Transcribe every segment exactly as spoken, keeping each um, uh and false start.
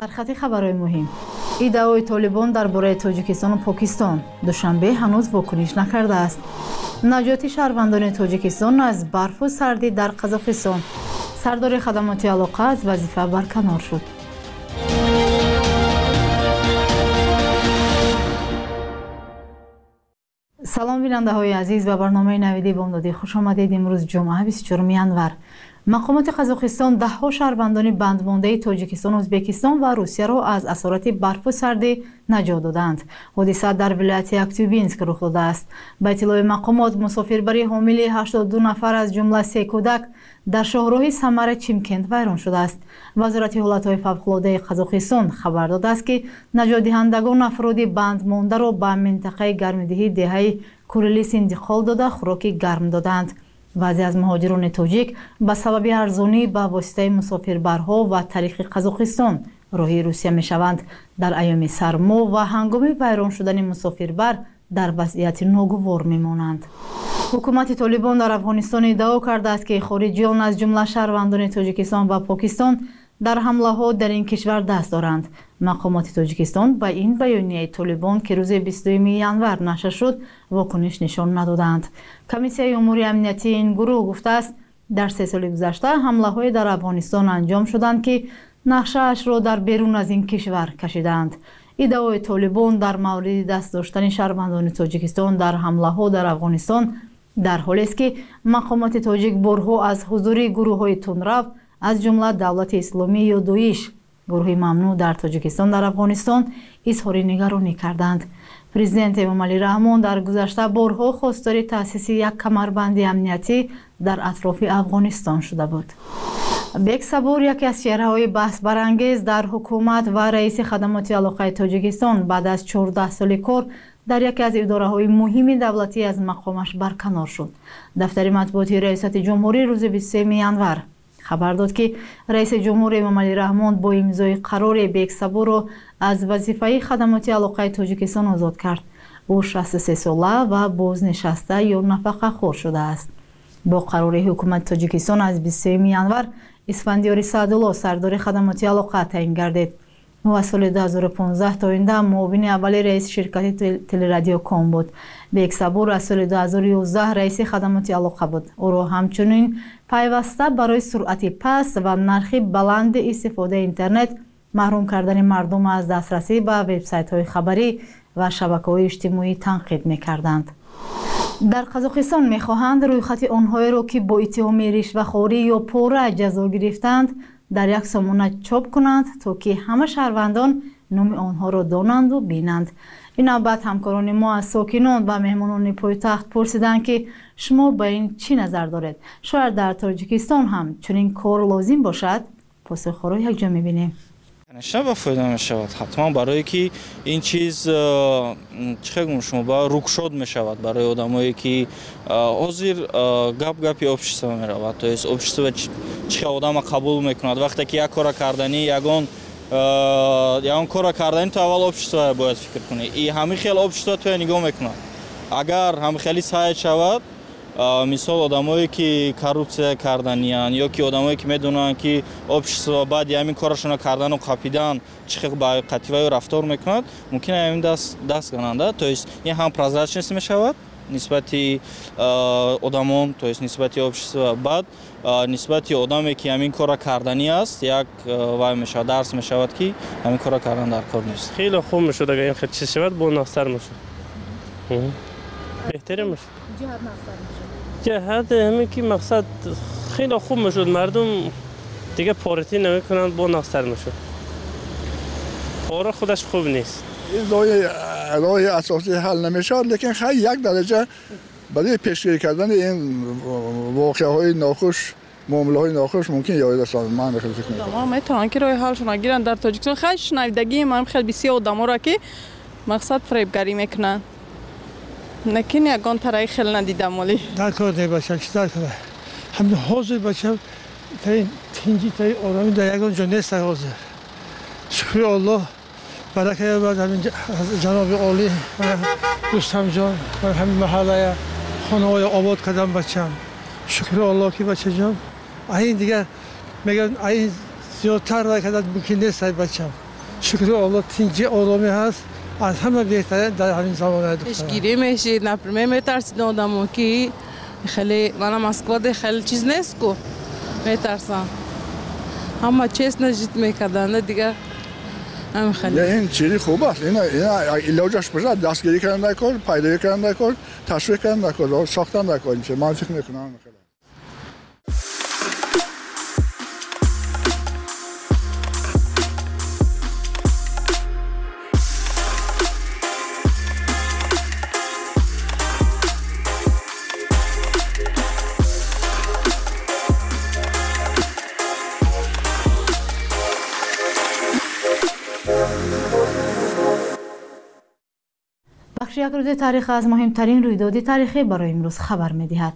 در خط خبرهای مهم ادعای طالبان درباره تاجیکستان و پاکستان دوشنبه هنوز واکنش نکرده است. نجات شهروندان تاجیکستان از برف و سردی در قزاقستان. سردار خدمات علاقه از وظیفه برکنار شد. سلام بیننده های عزیز و برنامه نویدی بامدادی خوش آمدید. امروز جمعه بیست و چهارم ینور. مقامات قزاقستان ده ها شهروندان بندمانده تاجیکستان، ازبکستان و روسیه را از اثرات برف و سردی نجات دادند. حادثه در ولایت اکتیوبینسک رخ داده است. به اطلاع مقامات مسافربری حامل هشتاد و دو نفر از جمله سه کودک در شاهراه سمر چیمکند ویران شده است. وزارت حالتهای فوق‌العاده قزاقستان خبر داده است که نجات دهندگان افراد بندمانده را به منطقه گرمدهی دهه کوریلیس انتقال داده خوراک گرم دادند. بعضی از مهاجران تاجیک به سبب ارزانی به واسطه مسافربرها و طریق قزاقستان راهی روسیه می شوند. در ایام سرما و هنگام ویران شدن مسافربر در وضعیت ناگوار می مانند. حکومت طالبان در افغانستان ادعا کرده است که خارجیان از جمله شهروندان تاجیکستان و پاکستان در حمله ها در این کشور دست دارند. مقامات تاجیکستان به این بیانیه طالبان که روز بیست و دو ینور نشر شد واکنش نشان ندادند. کمیسیون امور امنیتی این گروه گفته است در سه سال گذشته حمله های در افغانستان انجام شدند که نقشه اش را در بیرون از این کشور کشیدند. ادعای طالبان در مورد دست داشتن شهروندان تاجیکستان در حمله ها در افغانستان در حالی است که مقامات تاجیک بارها از حضور گروه های تندرو از جمله دولت اسلامی یا دویش، گروه ممنوع در تاجیکستان در افغانستان اظهار نگرانی کردند. پرزیدنت امامعلی رحمان در گذشته بارها خواستار تأسیس یک کمربند امنیتی در اطراف افغانستان شده بود. بیک صبور یکی از چهره‌های بحث برانگیز در حکومت و رئیس خدمات علاقه تاجیکستان بعد از چهارده سال کار در یکی از اداره‌های مهم دولتی از مقامش برکنار شد. دفتر مطبوعاتی ریاست جمهوری روز بیست و سه ینور خبر داد که رئیس جمهور امامعلی رحمان با امضای قرار بیک صبور را از وظیفه خدمات علاقه تاجیکستان آزاد کرد. او شصت و سه ساله و بازنشسته یا نفقه خور شده است. با قرار حکومت تاجیکستان از بیست و سه ینور اسفندیار سعدالله سردار خدمات علاقه تعیین گردید. او از سال دو هزار و پانزده تا آینده معاون اول رئیس شرکت تلرادیو کام بود. بیک صبور از سال دو هزار و یازده رئیس خدمات علاقه بود. او را همچنین پیوسته برای سرعت پست و نرخ بلند استفاده اینترنت، محروم کردن مردم از دسترسی به وبسایت‌های خبری و شبکه‌های اجتماعی تنقید می‌کردند. در قزاقستان می‌خواهند رویخط آنهایی را که با اتهام رشوه‌خواری یا پاره جزا گرفتند در یک سامانه چاپ کنند تا که همه شهروندان نام آنها را دانند و بینند. این نوبت همکاران ما از ساکنان و مهمانان پایتخت پرسیدند که شما به این چی نظر دارید؟ شاید در تاجیکستان هم چنین کار لازم باشد؟ پاسخ را یک جا می‌بینیم. نشه فایده میشود حتما برای که این چیز چه گم شما با رکشاد میشود برای آدمایی که حاضر گپ گپی общество میرود. تو است общество چه آدم قبول میکند وقتی که یک کار کردنی یگان یگان کار کردنی تو اول общество باید فکر کنی. این همه خیلی общество تو نگاه میکند. اگر همه خیلی سعی شود مثال آدمایی که کارپسیا کردنیان یا که آدمایی که میدونن که общество بعد همین کارشون کردن و قاپیدن چه با قطیوی رفتار میکند ممکنه همین دست دست گننده. تو است این هم پرازرچنس میشود نسبت آدمان، تو است نسبت общество بعد نسبت آدمی که همین کار کردنی است یک وای میشه درس میشود که همین کار کردن در کار نیست. خیلی خوب میشد اگر این خیلی چیز شود با ناستر میشد. بهتره میشد. جهت ناستر میشد. جهت همین که مقصد خیلی خوب میشد مردم دیگه پارتی نمیکنند با ناستر میشد. پاره خودش خوب نیست. این راه راه اساسی حل نمیشه لیکن خیلی یک درجه برای پیشگیری کردن این واقعه های ناخوش معامله های ناخوش ممکن یاد رساند. من خیلی فکر میکنم ما میتونن که راه حل شون گیرن. در تاجیکستان خیلی شنیدگی من خیلی بسیار آدما را که مقصد فریبگری میکنن نکن یگان طرح خیلی ندیدم ولی در کار نباشم چی در کاره همین حاضر باشم تا این تینجی تا این آرامی در یگان جا نیست حاضر. شکر الله برکه بعد همین جناب عالی دوستم جان و همین محله خانه های آباد کردم بچم. شکر الله که بچه جان این دیگه میگن این زیادتر را کردن ممکن نیست بچم. شکر الله تینجی آرامی هست از همه بهتره در همین زمانه دخترم. پیشگیری میشید نپرمه میترسید آدمو که خیلی من مسکوت خیلی چیز نیست کو میترسم اما چیز نجید میکردن دیگه هم خیلی این چیزی خوب است این این علاجش بشه دستگیری کردن نکن پیدا کردن نکن تشویق کردن نکن ساختن نکن چه من فکر میکنم خیلی بخش یک روز تاریخ از مهمترین رویداد تاریخی برای امروز خبر می‌دهد.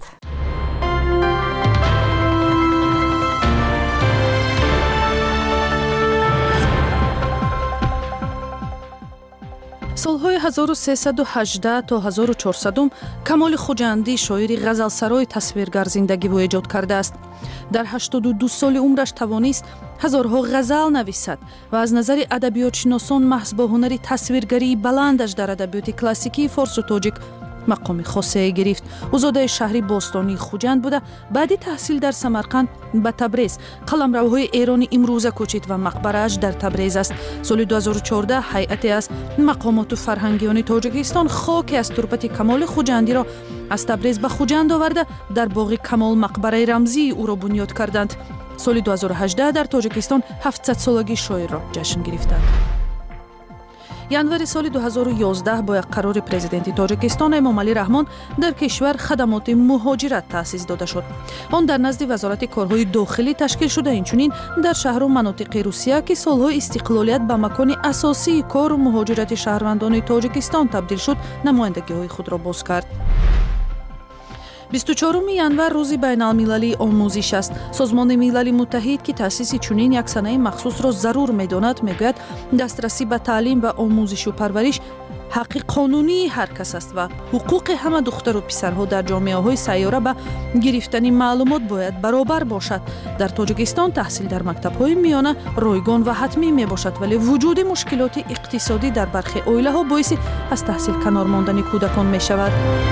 солҳои ҳазору сесаду ҳаждаҳ то ҳазору чорсадум камоли хуҷандӣ шоири ғазалсарои тасвиргар зиндагӣ ву эҷод кардааст. дар ҳаштоду ду соли умраш тавонист ҳазорҳо ғазал нависад ва аз назари адабиётшиносон маҳз бо ҳунари тасвиргарии баландаш дар адабиёти классикии форсу тоҷик мақоми хосае гирифт. ӯ зодаи шаҳри бостонии хуҷанд буда баъди таҳсил дар самарқанд ба табрез қаламравҳои эрони имрӯза кӯчид ва мақбарааш дар табрез аст. соли ду ҳазору чордаҳ ҳайате аз мақомоту фарҳангиёни тоҷикистон хоки аз турпати камоли хуҷандиро аз табрез ба хуҷанд оварда дар боғи камол мақбараи рамзии ӯро бунёд карданд. соли ду ҳазору ҳаждаҳ дар тоҷикистон ҳафтсадсолагии шоирро ҷашн гирифтанд. январи соли ду ҳазору ёздаҳ бо як қарори президенти тоҷикистон эмомалӣ раҳмон дар кишвар хадамоти муҳоҷират таъсис дода шуд. он дар назди вазорати корҳои дохилӣ ташкил шуда инчунин дар шаҳру манотиқи русия ки солҳои истиқлолият ба макони асосии кору муҳоҷирати шаҳрвандони тоҷикистон табдил шуд намояндагиҳои худро боз кард. бисту чорум январ рӯзи байналмилалии омӯзиш аст. созмони милали муттаҳид ки таъсиси чунин як санаи махсусро зарур медонад мегӯяд дастрасӣ ба таълим ва омӯзишу парвариш ҳаққи қонунии ҳар кас аст ва ҳуқуқи ҳама духтару писарҳо дар ҷомеаҳои сайёра ба гирифтани маълумот бояд баробар бошад. дар тоҷикистон таҳсил дар мактабҳои миёна ройгон ва ҳатмӣ мебошад вале вуҷуди мушкилоти иқтисодӣ дар бархи оилаҳо боиси аз таҳсил канор мондани кӯдакон мешавад.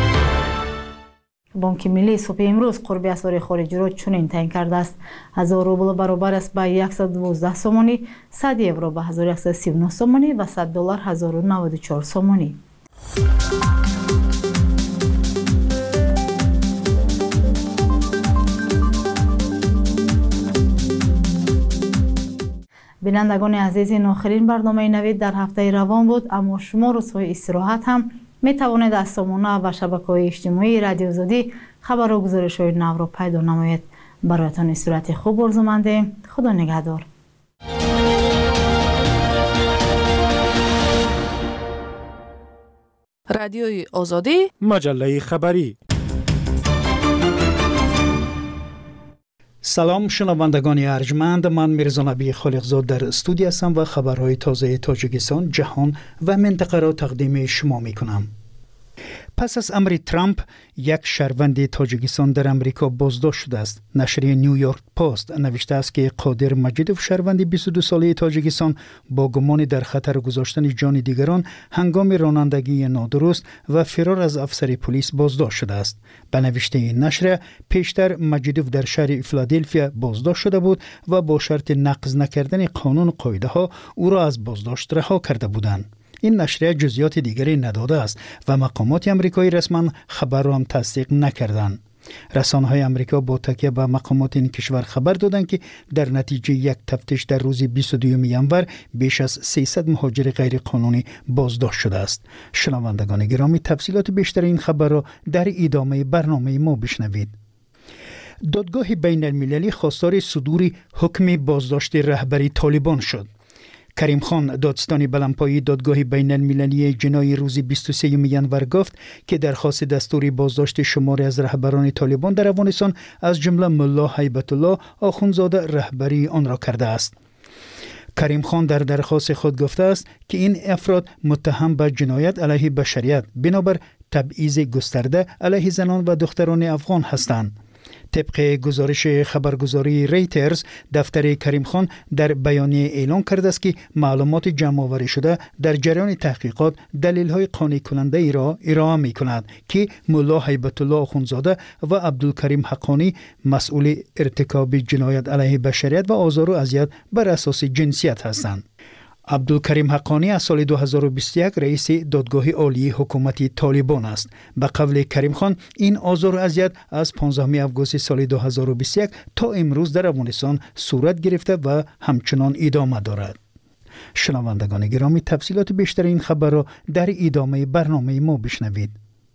бонки миллии субҳи имрӯз қурби асъори хориҷиро чунин таъин кардааст. ҳазор рубл баробар аст ба яксад و دوازده сомонӣ, сад евро ба ҳазор و яксад و سی و نه сомонӣ ва сад доллар ҳазору наводу чор сомонӣ. бинандагони азиз, ин охирин барномаи навид дар ҳафтаи равон буд, аммо шумо рӯзҳои истироҳат ҳам метавонед аз сомона ва шабакаҳои иҷтимоии радиои озодӣ хабару гузоришҳои навро пайдо намоед. бароятон истироҳати хуб орзумандем. худо нигаҳдор. радиои озодӣ, маҷаллаи хабарӣ. салом шунавандагони арҷманд, ман мирзонабии холиқзод дар студия ҳастам ва хабарҳои тозаи тоҷикистон, ҷаҳон ва минтақаро тақдими шумо мекунам. пас аз амри Трамп, як шаҳрванди тоҷикистон дар амрико боздошт шудааст. нашри Нью-Йорк Пост навиштааст ки Қодир Маҷидов, шаҳрванди бисту ду солаи тоҷикистон, бо гумони дар хатар гузоштани ҷони дигарон ҳангоми ронандагии нодуруст ва фирор аз афсари пулис боздошт шудааст. ба навиштаи нашра, пештар Маҷидов дар шаҳри Филаделфия боздошт шуда буд ва бо шарти нақз накардани қонуну қоидаҳо ӯро аз боздошт раҳо карда буданд. این نشریه جزئیات دیگری نداده است و مقامات آمریکایی رسما خبر را هم تصدیق نکردند. رسانه‌های آمریکا با تکیه به مقامات این کشور خبر دادند که در نتیجه یک تفتیش در روز بیست و دوم ینور بیش از سیصد مهاجر غیر قانونی بازداشت شده است. شنوندگان گرامی، تفصیلات بیشتر این خبر را در ادامه برنامه ما بشنوید. دادگاه بین المللی خواستار صدور حکم بازداشت رهبری طالبان شد. کریم خان، دادستان بلندپایه دادگاه بین المللی جنایی روز بیست و سوم ینور گفت که درخواست دستور بازداشت شماری از رهبران طالبان در افغانستان از جمله ملا هیبت الله آخوندزاده رهبری آن را کرده است. کریم خان در درخواست خود گفته است که این افراد متهم به جنایت علیه بشریت بنابر تبعیض گسترده علیه زنان و دختران افغان هستند. طبق گزارش خبرگزاری ریترز، دفتر کریم خان در بیانیه اعلام کرده است که معلومات جمع آوری شده در جریان تحقیقات دلیل‌های قانع کننده ای را ارائه می‌کند که ملا هیبت الله آخوندزاده و عبدالکریم حقانی مسئول ارتکاب جنایت علیه بشریت و آزار و اذیت بر اساس جنسیت هستند. عبدالکریم حقانی از سال دو هزار و بیست و یک رئیس دادگاه عالی حکومت طالبان است. به قول کریم خان این آزار و اذیت از پانزدهم آگوست سال دو هزار و بیست و یک تا امروز در افغانستان صورت گرفته و همچنان ادامه دارد. شنوندگان گرامی، تفصیلات بیشتر این خبر را در ادامه برنامه ما بشنوید.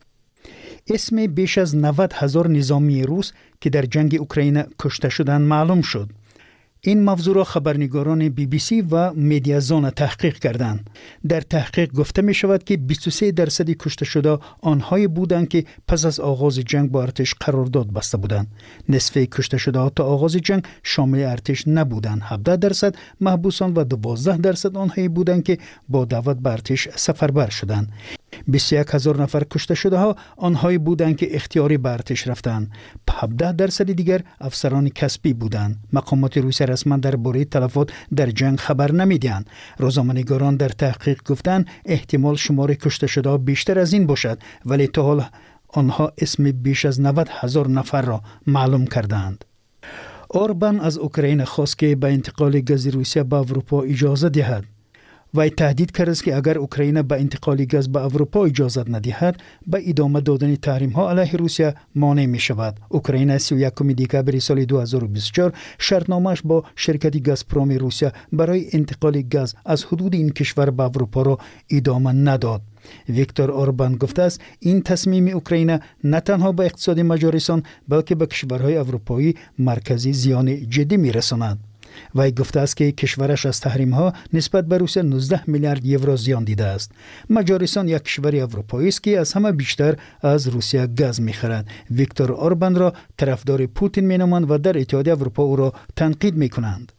اسم بیش از نود هزار نظامی روس که در جنگ اوکراین کشته شدند معلوم شد. این موضوع را خبرنگاران بی بی سی و مدیازون تحقیق کردند. در تحقیق گفته می شود که بیست و سه درصد کشته شده آنهایی بودند که پس از آغاز جنگ با ارتش قرارداد بسته بودند. نصف کشته شده تا آغاز جنگ شامل ارتش نبودند. هفده درصد محبوسان و دوازده درصد آنهایی بودند که با دعوت به ارتش سفربر شدند. بیست و یک هزار نفر کشته شده ها آنهایی بودند که اختیاری به ارتش رفتند. هفده درصد دیگر افسران کسبی بودند. مقامات روسیه رسما درباره تلفات در جنگ خبر نمیدهند. روزنامه‌نگاران در تحقیق گفتند احتمال شمار کشته شده بیشتر از این باشد، ولی تا حال آنها اسم بیش از نود هزار نفر را معلوم کردند. اوربان از اوکراین خواست که به انتقال گاز روسیه به اروپا اجازه دهد. وی تهدید کرد که اگر اوکراین به انتقال گاز به اروپا اجازه ندهد، به ادامه دادن تحریم ها علیه روسیه مانع می شود. اوکراین سی و یکم دکبر سال دو هزار و بیست و چهار شرطنامه‌اش با شرکت گازپروم روسیه برای انتقال گاز از حدود این کشور به اروپا را ادامه نداد. ویکتور اوربان گفته است این تصمیم اوکراین نه تنها به اقتصاد مجارستان بلکه به کشورهای اروپایی مرکزی زیان جدی می رساند. وی گفته است که کشورش از تحریم ها نسبت به روسیه نوزده میلیارد یورو زیان دیده است. مجارستان یک کشور اروپایی است که از همه بیشتر از روسیه گاز می‌خرد. ویکتور اوربان را طرفدار پوتین می‌نامند و در اتحادیه اروپا او را تنقید می‌کنند.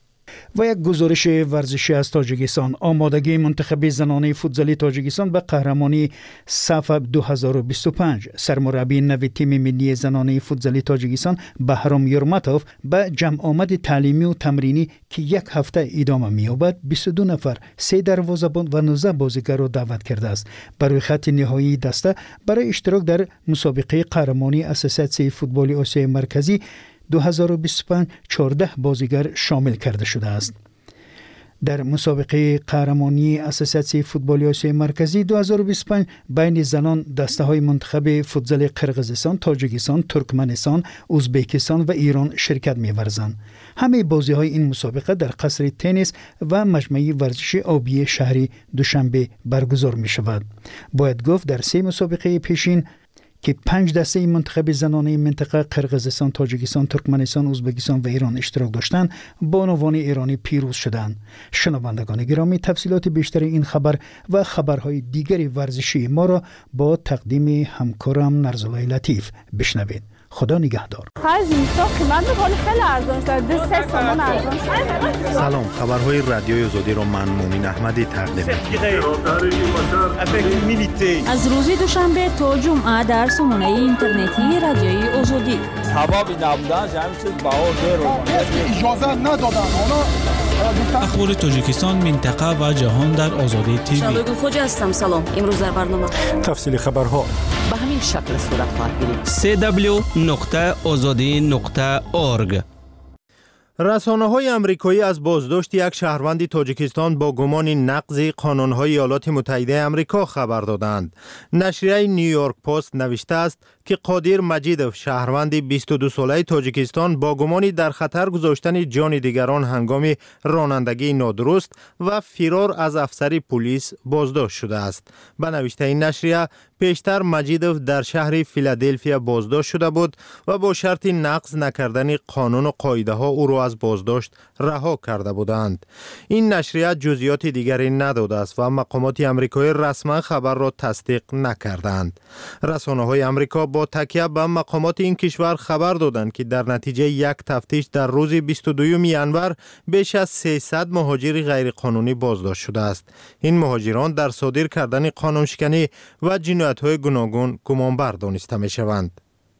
و یک گزارش ورزشی از تاجیکستان. آمادگی منتخب زنانه فوتبال تاجیکستان به قهرمانی صف دو هزار و بیست و پنج. سرمربی نو تیم ملی زنانه فوتبال تاجیکستان بهرام یورماتوف به جمع آمد تعلیمی و تمرینی که یک هفته ادامه می‌یابد بیست و دو نفر، سه دروازه‌بان و نوزده بازیگر را دعوت کرده است. برای خط نهایی دسته برای اشتراک در مسابقه قهرمانی اساسیاسیون فوتبال آسیای مرکزی دو هزار و بیست و پنج چهارده بازیگر شامل کرده شده است. در مسابقه قهرمانی اساسیاسیون فوتبال آسیای مرکزی دو هزار و بیست و پنج بین زنان دسته‌های منتخب فوتبال قرقیزستان، تاجیکستان، ترکمنستان، ازبکستان و ایران شرکت می‌ورزند. همه بازی‌های این مسابقه در قصر تنیس و مجمع ورزشی آبی شهری دوشنبه برگزار می‌شود. باید گفت در سه مسابقه پیشین که پنج دسته منتخب زنانه منطقه قرقیزستان، تاجیکستان، ترکمنستان، ازبکستان و ایران اشتراک داشتند، بانوان ایرانی پیروز شدند. شنوندگان گرامی، تفصیلات بیشتر این خبر و خبرهای دیگری ورزشی ما را با تقدیم همکارم نرزالای لطیف بشنوید. خدا نگهدار. سلام، خبرهای رادیوی آزادی را من مومن احمدی تقدیم می‌کنم. از روز دوشنبه تا جمعه در سامانه اینترنتی رادیوی آزادی. حبابی نبودن همین چیز باور داره. اجازه ندادن اونا. اخبار تاجیکستان، منطقه و جهان در آزادی تیوی. شالوگل خوجا هستم. سلام. امروز در برنامه تفصیل خبرها به همین شکل صورت خواهد گرفت. سی دبلیو نقطه آزادی نقطه اورگ. رسانه‌های آمریکایی از بازداشت یک شهروند تاجیکستان با گمان نقض قانون‌های ایالات متحده آمریکا خبر دادند. نشریه نیویورک پست نوشته است که قادر مجیدوف، شهروند بیست و دو ساله تاجیکستان، با گمان در خطر گذاشتن جان دیگران هنگام رانندگی نادرست و فرار از افسر پلیس بازداشت شده است. به نوشته این نشریه، پیشتر مجیدوف در شهر فیلادلفیا بازداشت شده بود و با شرط نقض نکردن قانون و قاعده ها او را از بازداشت رها کرده بودند. این نشریه جزئیات دیگری نداده است و مقامات آمریکایی رسما خبر را تصدیق نکردند. رسانه‌های آمریکا با تکیه به مقامات این کشور خبر دادند که در نتیجه یک تفتیش در روز بیست و دوم ژانویه بیش از سیصد مهاجر غیرقانونی بازداشت شده است. این مهاجران در صادر کردن قانونشکنی و جنایت‌های گوناگون گمانبر دانسته می‌شوند.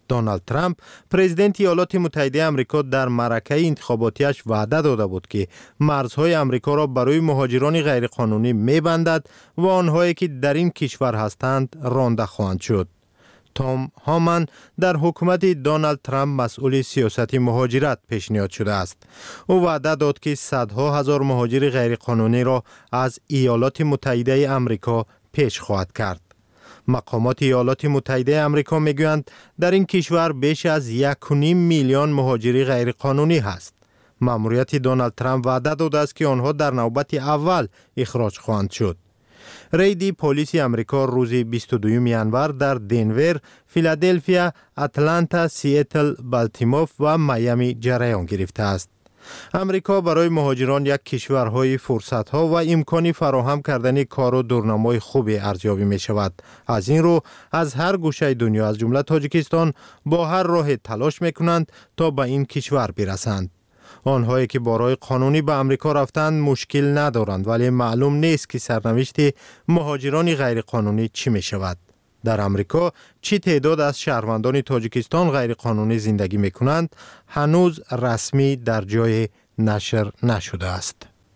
دونالد ترامپ پرزیدنت ایالات متحده آمریکا در معرکه انتخاباتیش وعده داده بود که مرزهای آمریکا را برای مهاجران غیرقانونی می‌بندد و آنهایی که در این کشور هستند رانده خواهند شد. توم هامان در حکومت دونالد ترامپ مسئول سیاست مهاجرت پیشنهاد شده است. او وعده داد که صدها هزار مهاجر غیرقانونی را از ایالات متحده آمریکا پیش خواهد کرد. مقامات ایالات متحده آمریکا میگویند در این کشور بیش از یک و نیم میلیون مهاجر غیرقانونی هست. مأموریت دونالد ترامپ وعده داده است که آنها در نوبت اول اخراج خواهند شد. ریدی پلیس آمریکا روز بیست و دوم ژانویه در دنور، فیلادلفیا، اتلانتا، سیاتل، بالتیمور و میامی جریان گرفته است. امریکا برای مهاجران یک کشورهای فرصت‌ها و امکانی فراهم کردن کار و دورنمای خوبی ارزیابی می شود. از این رو از هر گوشه دنیا از جمله تاجیکستان با هر راه تلاش می کنند تا به این کشور برسند. آنهایی که با راه قانونی به امریکا رفتند مشکل ندارند، ولی معلوم نیست که سرنوشت مهاجران غیرقانونی چی می شود. در امریکا چی تعداد از شهروندان تاجیکستان غیرقانونی زندگی می کنند هنوز رسمی در جای نشر نشده است.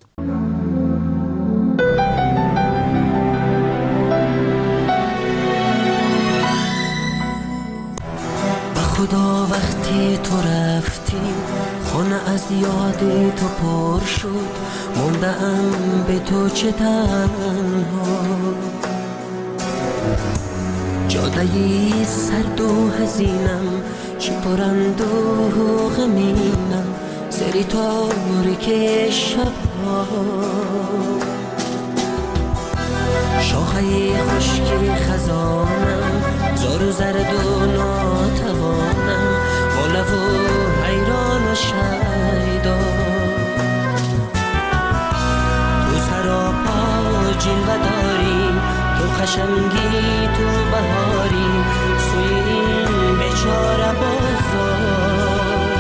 به خدا وقتی تو رفتی خانه از یاد تو پر شد، موندم به تو چه تنها، جادهی سرد و حزینم چه پرند و غمینم، سری تاریک شبها، شاخه خشک خزانم زار و زرد و ناتوانم، با لب و حیران و شیدا، تو سراپا جلوه داری، تو خشمگی تو بهاری، سوی این بیچاره بازار،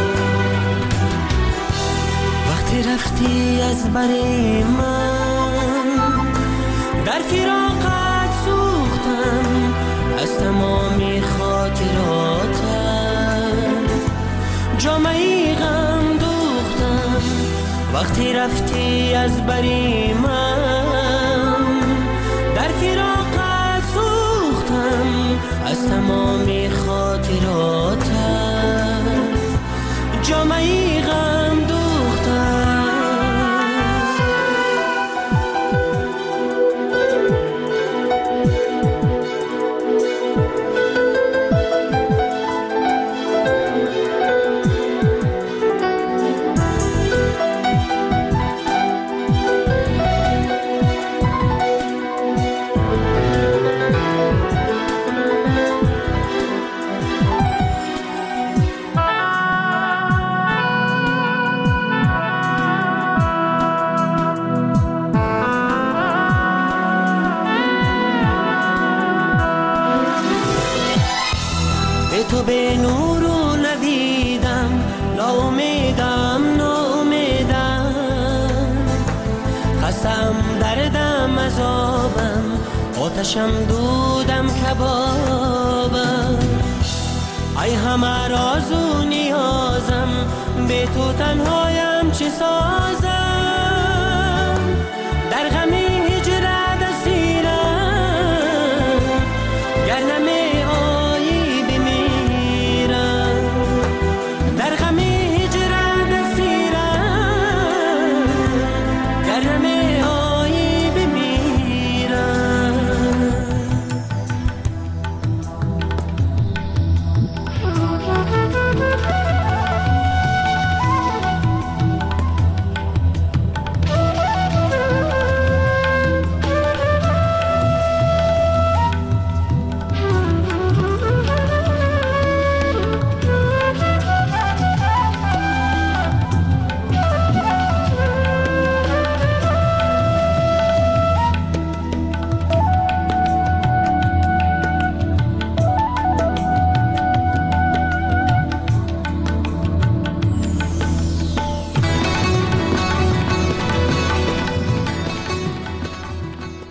وقتی رفتی از بر من در فراقت سوختم، از تمامی خاطراتت جامعی غم دوختم، وقتی رفتی از بر من در فراقت سوختم، از تمامی خاطراتت جامعی غم دوختم. تو به نور و ندیدم، ناامیدم ناامیدم، خستم دردم عذابم، آتشم دودم کبابم، ای همه راز و نیازم، به تو تنهایم چه سازم، در غم هجرت اسیرم، گر نمی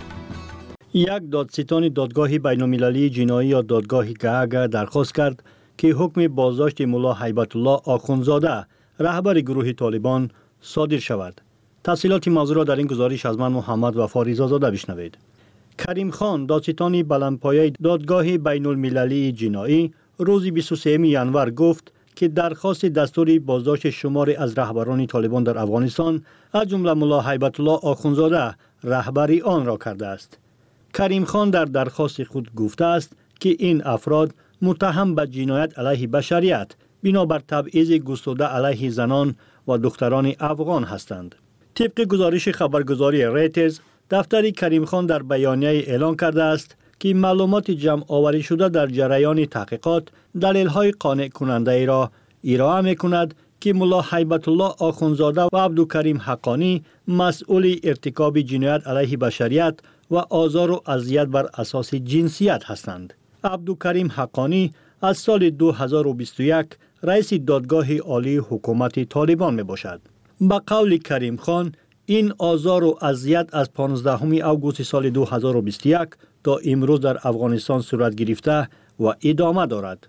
یک دادستان دادگاه بین‌المللی جنایی یا دادگاه گهاگ درخواست کرد که حکم بازداشت ملا هیبت الله آخوندزاده رهبر گروه طالبان صادر شود. تفصیلات موضوع را در این گزارش از من محمد وفا رضازاده بشنوید. کریم خان دادستان بلندپایه دادگاه بین المللی جنایی روز بیست و سوم ژانویه گفت که درخواست دستور بازداشت شماری از رهبران طالبان در افغانستان از جمله ملا هیبت الله آخوندزاده رهبری آن را کرده است. کریم خان در درخواست خود گفته است که این افراد متهم به جنایت علیه بشریت بنابر تبعیض گسترده علیه زنان و دختران افغان هستند. طبق گزارش خبرگزاری ریترز، دفتر کریم خان در بیانیه اعلان کرده است که معلومات جمع آوری شده در جریان تحقیقات دلیل‌های قانع کننده ای را ارائه می‌کند که ملا هیبت الله آخوندزاده و عبدالکریم حقانی مسئول ارتکاب جنایت علیه بشریت و آزار و اذیت بر اساس جنسیت هستند. عبدالکریم حقانی از سال دو هزار و بیست و یک رئیس دادگاه عالی حکومت طالبان می باشد. به قول کریم خان، این آزار و اذیت از پانزدهم آگوست سال دو هزار و بیست و یک تا امروز در افغانستان صورت گرفته و ادامه دارد.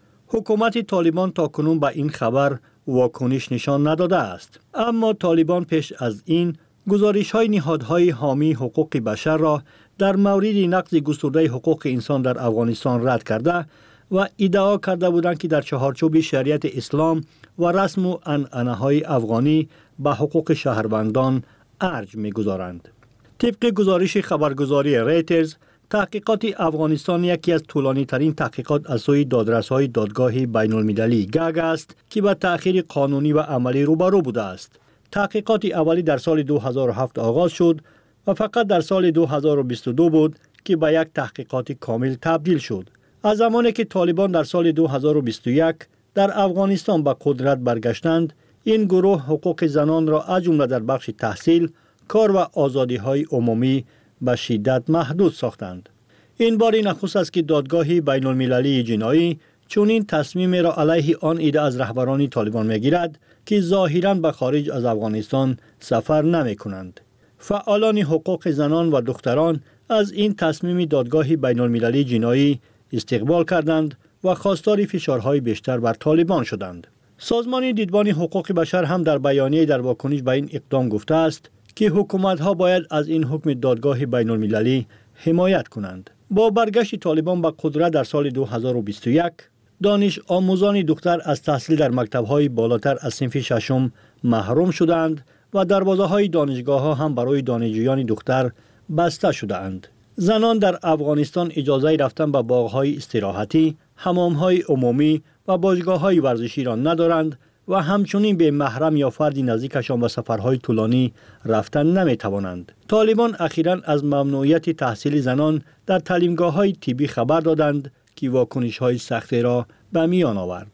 حکومت طالبان تا کنون به این خبر واکنش نشان نداده است. اما طالبان پیش از این گزارش های نهادهای حامی حقوق بشر را در مورد نقض گسترده حقوق انسان در افغانستان رد کرده و ادعا کرده بودند که در چهارچوب شریعت اسلام و رسم و عنعنه‌های افغانی به حقوق شهروندان ارج می‌گذارند. طبق گزارش خبرگزاری ریترز، تحقیقات افغانستان یکی از طولانی ترین تحقیقات از سوی دادرس‌های دادگاه بین المللی گاگ است که به تأخیر قانونی و عملی روبرو بوده است. تحقیقات اولی در سال دو هزار و هفت آغاز شد و فقط در سال دو هزار و بیست و دو بود که به یک تحقیقات کامل تبدیل شد. از زمانی که طالبان در سال دو هزار و بیست و یک در افغانستان به قدرت برگشتند، این گروه حقوق زنان را از جمله در بخش تحصیل، کار و آزادی‌های عمومی به شدت محدود ساختند. این بار نخست است که دادگاه بین المللی جنایی چنین تصمیم را علیه آن عده از رهبران طالبان می‌گیرد که ظاهراً به خارج از افغانستان سفر نمی‌کنند. فعالان حقوق زنان و دختران از این تصمیم دادگاه بین المللی جنایی استقبال کردند و خواستار فشارهای بیشتر بر طالبان شدند. سازمان دیدبان حقوق بشر هم در بیانیه در واکنش به این اقدام گفته است که حکومت‌ها باید از این حکم دادگاه بین المللی حمایت کنند. با برگشت طالبان به قدرت در سال دو هزار و بیست و یک، دانش آموزان دختر از تحصیل در مکتب‌های بالاتر از صنف ششم محروم شدند و دروازه‌های دانشگاه‌ها هم برای دانشجویان دختر بسته شدند. زنان در افغانستان اجازه رفتن به باغ‌های استراحتی، حمام‌های عمومی و باشگاه‌های ورزشی را ندارند و همچنین به محرم یا فردی نزدیکشان به سفرهای طولانی رفتن نمی‌توانند. طالبان اخیراً از ممنوعیت تحصیل زنان در تعلیمگاه‌های طبی خبر دادند که واکنش‌های سختی را به میان آورد.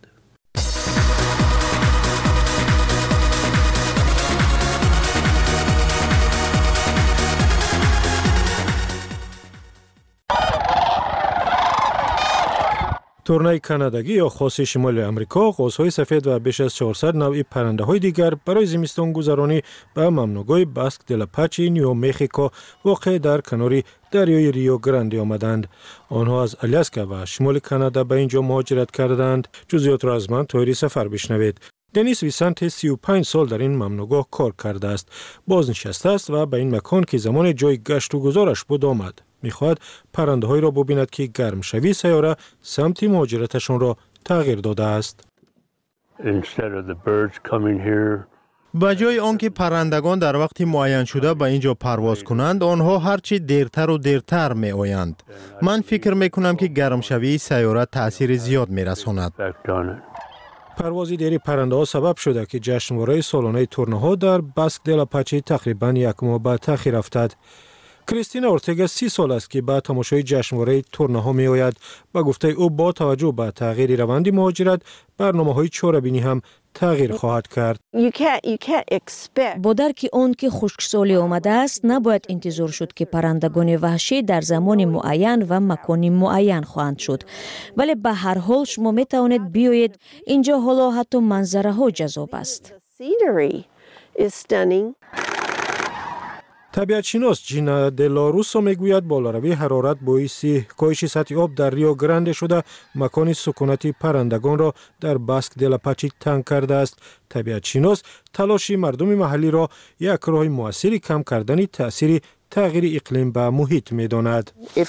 تورنای کانادایی یا خاص شمال امریکا قوس‌های سفید و بیش از چهارصد نوع پرنده‌های دیگر برای زمستان گذرانی به ممنوعگاه باسک دل پاچی نیو مکزیکو واقع در کنار دریای ریو گراندی آمدند. آنها از آلاسکا و شمال کانادا به اینجا مهاجرت کردند. جزئیات را از من طوری سفر بشنوید. دنیس ویسنت سی و پنج سال در این ممنوعگاه کار کرده است. بازنشسته است و به این مکان که زمان جای گشت و گذارش بود آمد. می‌خواهد پرنده‌های را ببیند که گرم شوی سیاره سمت مهاجرتشان را تغییر داده است. به جای آنکه پرندگان در وقت معین شده به اینجا پرواز کنند، آنها هرچی دیرتر و دیرتر می آیند. من فکر می کنم که گرم شوی سیاره تأثیر زیاد می رساند. پرواز دیر پرنده ها سبب شده که جشنواره سالانه تورنه ها در باسک دل پاچی تقریباً یک ماه به تأخیر افتاد. کریستینا اورتگا سی سال است که به تماشای جشنواره تورنه ها می آید و گفته او با توجه به تغییر روند مهاجرت برنامه های چاره‌بینی هم تغییر خواهد کرد. با درک آن که خشکسالی آمده است، نباید انتظار شد که پرندگان وحشی در زمان معین و مکان معین خواهند شد. ولی به هر حال شما می توانید بیایید اینجا، حالا حتی منظره ها جذاب است. طبیعت شناس جینا دلاروسو میگوید بالاروی حرارت باعث کاهش سطح آب در ریو گرانده شده مکان سکونت پرندگان را در باسک دل پاچی تنگ کرده است. طبیعت شناس تلاش مردم محلی را یک راه موثر کم کردن تأثیر تغییر اقلیم به محیط می‌داند.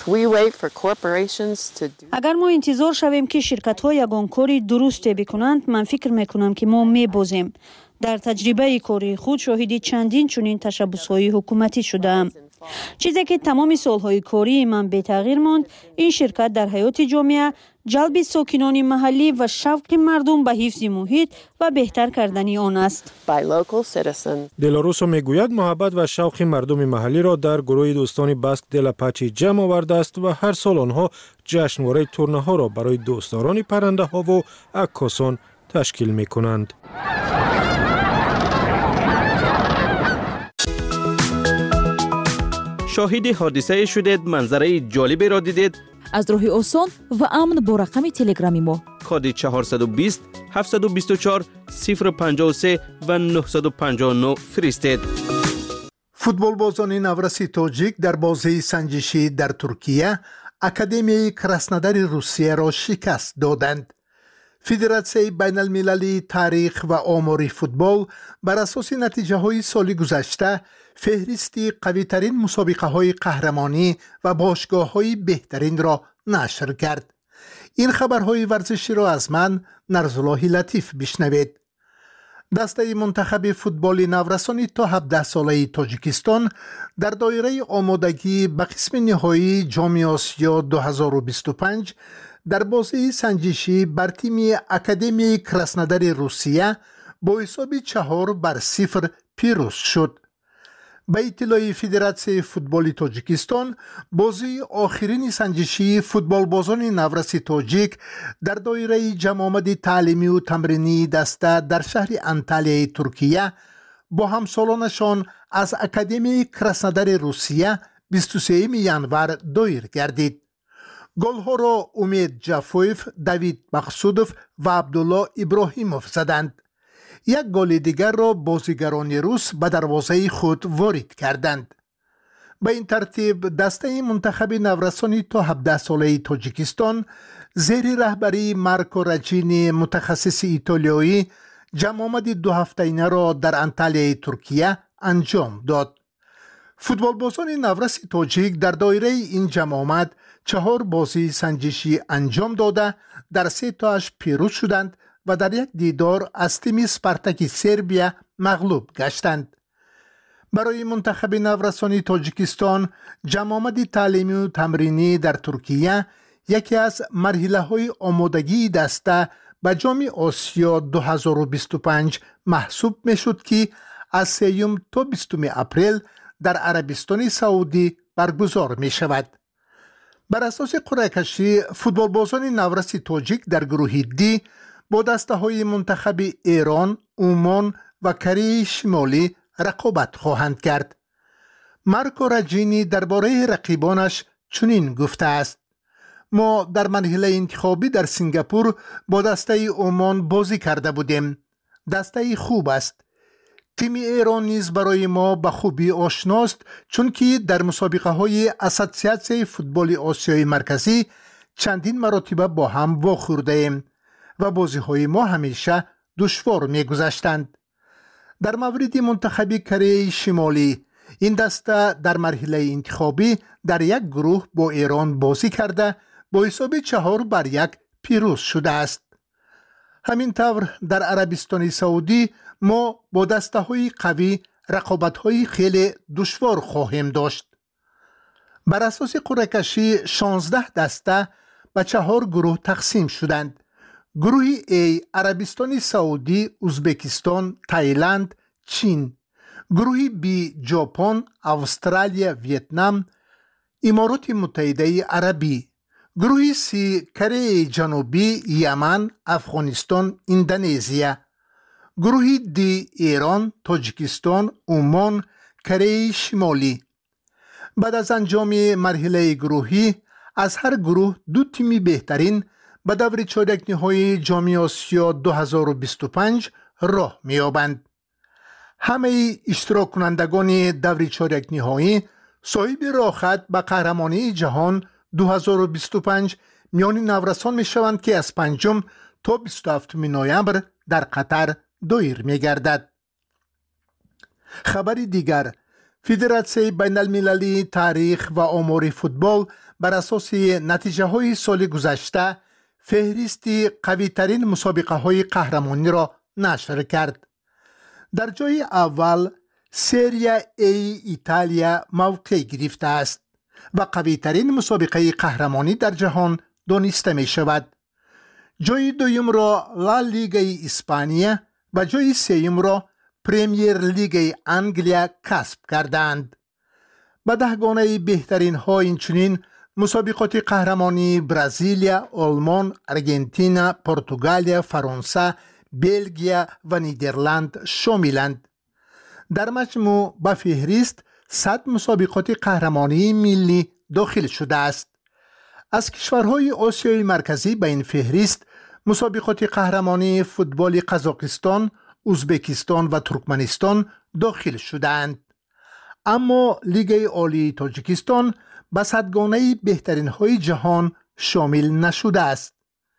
اگر ما انتظار شویم که شرکت‌ها یگان کاری درست بکنند، من فکر می‌کنم که ما می‌بازیم. در تجربه کاری خود شاهد چندین چنین تشبس‌های حکومتی شدم. چیزی که تمام سالهای کاری من به تغییر ماند، این شرکت در حیات جامعه جلب ساکنان محلی و شوق مردم به حفظ محیط و بهتر کردن آن است. دلاروسو میگوید محبت و شوق مردم محلی را در گروه دوستان باسک دل پاچی جمع آورده است و هر سال آنها جشنواره تورنه ها را برای دوستداران پرنده ها و عکاسان تشکیل می کنند. شاهد حادثه شدید، منظره جالبی را دیدید؟ از راه آسان و امن با رقم تلگرامی ما کد چهارصد و بیست هفتصد و بیست و چهار صفر پنجاه و سه و نهصد و پنجاه و نه فرستید. فوتبال بازان نورسی تاجیک در بازی سنجشی در ترکیه اکادمی کراسنودار روسیه را شکست دادند. فدراسیون بین المللی تاریخ و آمار فوتبال بر اساس نتیجه های سال گذشته فهرستی قوی ترین مسابقه های قهرمانی و باشگاه های بهترین را نشر کرد. این خبرهای ورزشی را از من نرزالله لطیف بشنوید. دسته منتخب فوتبال نورسانی تا هفده ساله تاجیکستان در دایره آمادگی به قسم نهایی جام آسیا دو هزار و بیست و پنج در بازی سنجشی بر تیم اکادمی کراسنودار روسیه با حساب چهار بر صفر پیروز شد. به اطلاع فدراسیون فوتبال تاجیکستان، بازی آخرین سنجشی فوتبال بازان نورسی تاجیک در دایره جمع آمد تعلیمی و تمرینی دسته در شهر انتالیای ترکیه با همسالانشان از اکادمی کراسنودار روسیه بیست و سوم ژانویه دایر گردید. گل‌ها را امید جافویف، دوید مقصودوف و عبدالله ابراهیموف زدند. یک گل دیگر را بازیگران روس به دروازه خود وارد کردند. به این ترتیب دسته منتخب نورسانی تا هفده ساله تاجیکستان زیر رهبری مارکو رجینی متخصص ایتالیایی جمع آمد دو هفته‌ینه را در انتالیای ترکیه انجام داد. فوتبال بازان نورس تاجیک در دایره این جمع آمد چهار بازی سنجشی انجام داده در سه تاش پیروز شدند و در یک دیدار از تیم سپارتاک سربیا مغلوب گشتند. برای منتخب نورسانی تاجیکستان جمع آمد تعلیمی و تمرینی در ترکیه یکی از مرحله‌های آمادگی دسته به جام آسیا دو هزار و بیست و پنج محسوب میشد که از سوم تا بیستم اپریل در عربستان سعودی برگزار می شود. بر اساس قرعه کشی فوتبال بازان نورسی تاجیک در گروه دی با دسته های منتخب ایران، عمان و کره شمالی رقابت خواهند کرد. مارکو رجینی درباره رقیبانش چنین گفته است: ما در مرحله انتخابی در سنگاپور با دسته عمان بازی کرده بودیم. دسته خوب است. تیم ایران نیز برای ما به خوبی آشناست، چون که در مسابقه های اساسیاسیون فوتبال آسیای مرکزی چندین مرتبه با هم واخورده ایم و بازی های ما همیشه دشوار می گذشتند. در مورد منتخب کره شمالی، این دسته در مرحله انتخابی در یک گروه با ایران بازی کرده با حساب چهار بر یک پیروز شده است. همینطور در عربستان سعودی ما با دسته های قوی رقابت های خیلی دشوار خواهیم داشت. بر اساس قرعه کشی شانزده دسته به چهار گروه تقسیم شدند. گروه A عربستان سعودی، ازبکستان، تایلند، چین. گروه B ژاپن، استرالیا، ویتنام، امارات متحده عربی. گروه C کره جنوبی، یمن، افغانستان، اندونزیا. گروه D ایران، تاجیکستان، عمان، کره شمالی. بعد از انجام مرحله گروهی از هر گروه دو تیمی بهترین به دور چهارده نهایی جام آسیا دو هزار و بیست و پنج راه می‌یابند. همه اشتراک کنندگان دور چهارک نهایی صاحب راحت به قهرمانی جهان دو هزار و بیست و پنج میان نورسان می شوند که از پنجم تا بیست و هفتم نوامبر در قطر دایر می گردد. خبری دیگر، فدراسیون بین المللی تاریخ و آمار فوتبال بر اساس نتیجه های سال گذشته فهرستی قوی ترین مسابقه های قهرمانی را نشر کرد. در جای اول سری ای ایتالیا موقع گرفته است و قوی ترین مسابقه قهرمانی در جهان دانسته می شود. جای دوم را لا لیگ اسپانیا و جای سوم را پریمیر لیگ انگلیا کسب کردند. به دهگانه بهترین ها اینچنین مسابقات قهرمانی برزیلیا، آلمان، ارژانتین، پرتغال، فرانسه، بلژیم و نیدرلند شاملند. در مجموع به فهرست صد مسابقات قهرمانی ملی داخل شده است. از کشورهای آسیای مرکزی به این فهرست مسابقات قهرمانی فوتبال قزاقستان، ازبکستان و ترکمنستان داخل شدند. اما لیگ عالی تاجیکستان به صدگانه بهترین های جهان شامل نشده است.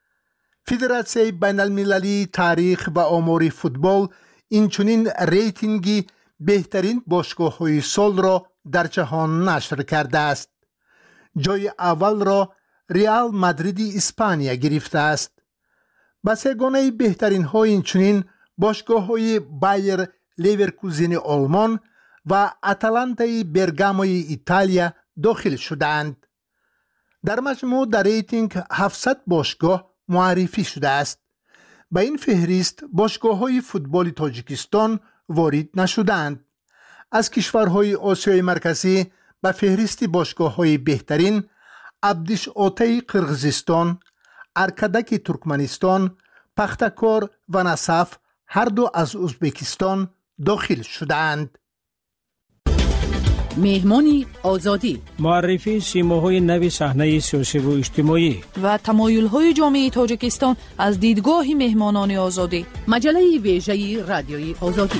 فدراسیون بین المللی تاریخ و آمار فوتبال اینچنین ریتینگی بهترین باشگاه های سال را در جهان نشر کرده است. جای اول را ریال مادرید اسپانیا گرفته است. به سه‌گانه بهترین های اینچنین باشگاه های بایر لیورکوزن آلمان و اتلانتای برگاموی ایتالیا داخل شدند. در مجموع در ریتینگ هفتصد باشگاه معرفی شده است. به این فهرست باشگاه های فوتبال تاجیکستان وارد نشدند. از کشورهای آسیای مرکزی به فهرست باشگاه های بهترین عبدش آتای قرغیزستان، ارکدک ترکمنستان، پختکار و نصف هر دو از ازبکستان داخل شدند. مهمانی آزادی، معرفی سیماهای نوی صحنه سیاسی و اجتماعی و تمایل‌های جامعه تاجیکستان از دیدگاه مهمانان آزادی. مجله ویژه رادیوی آزادی.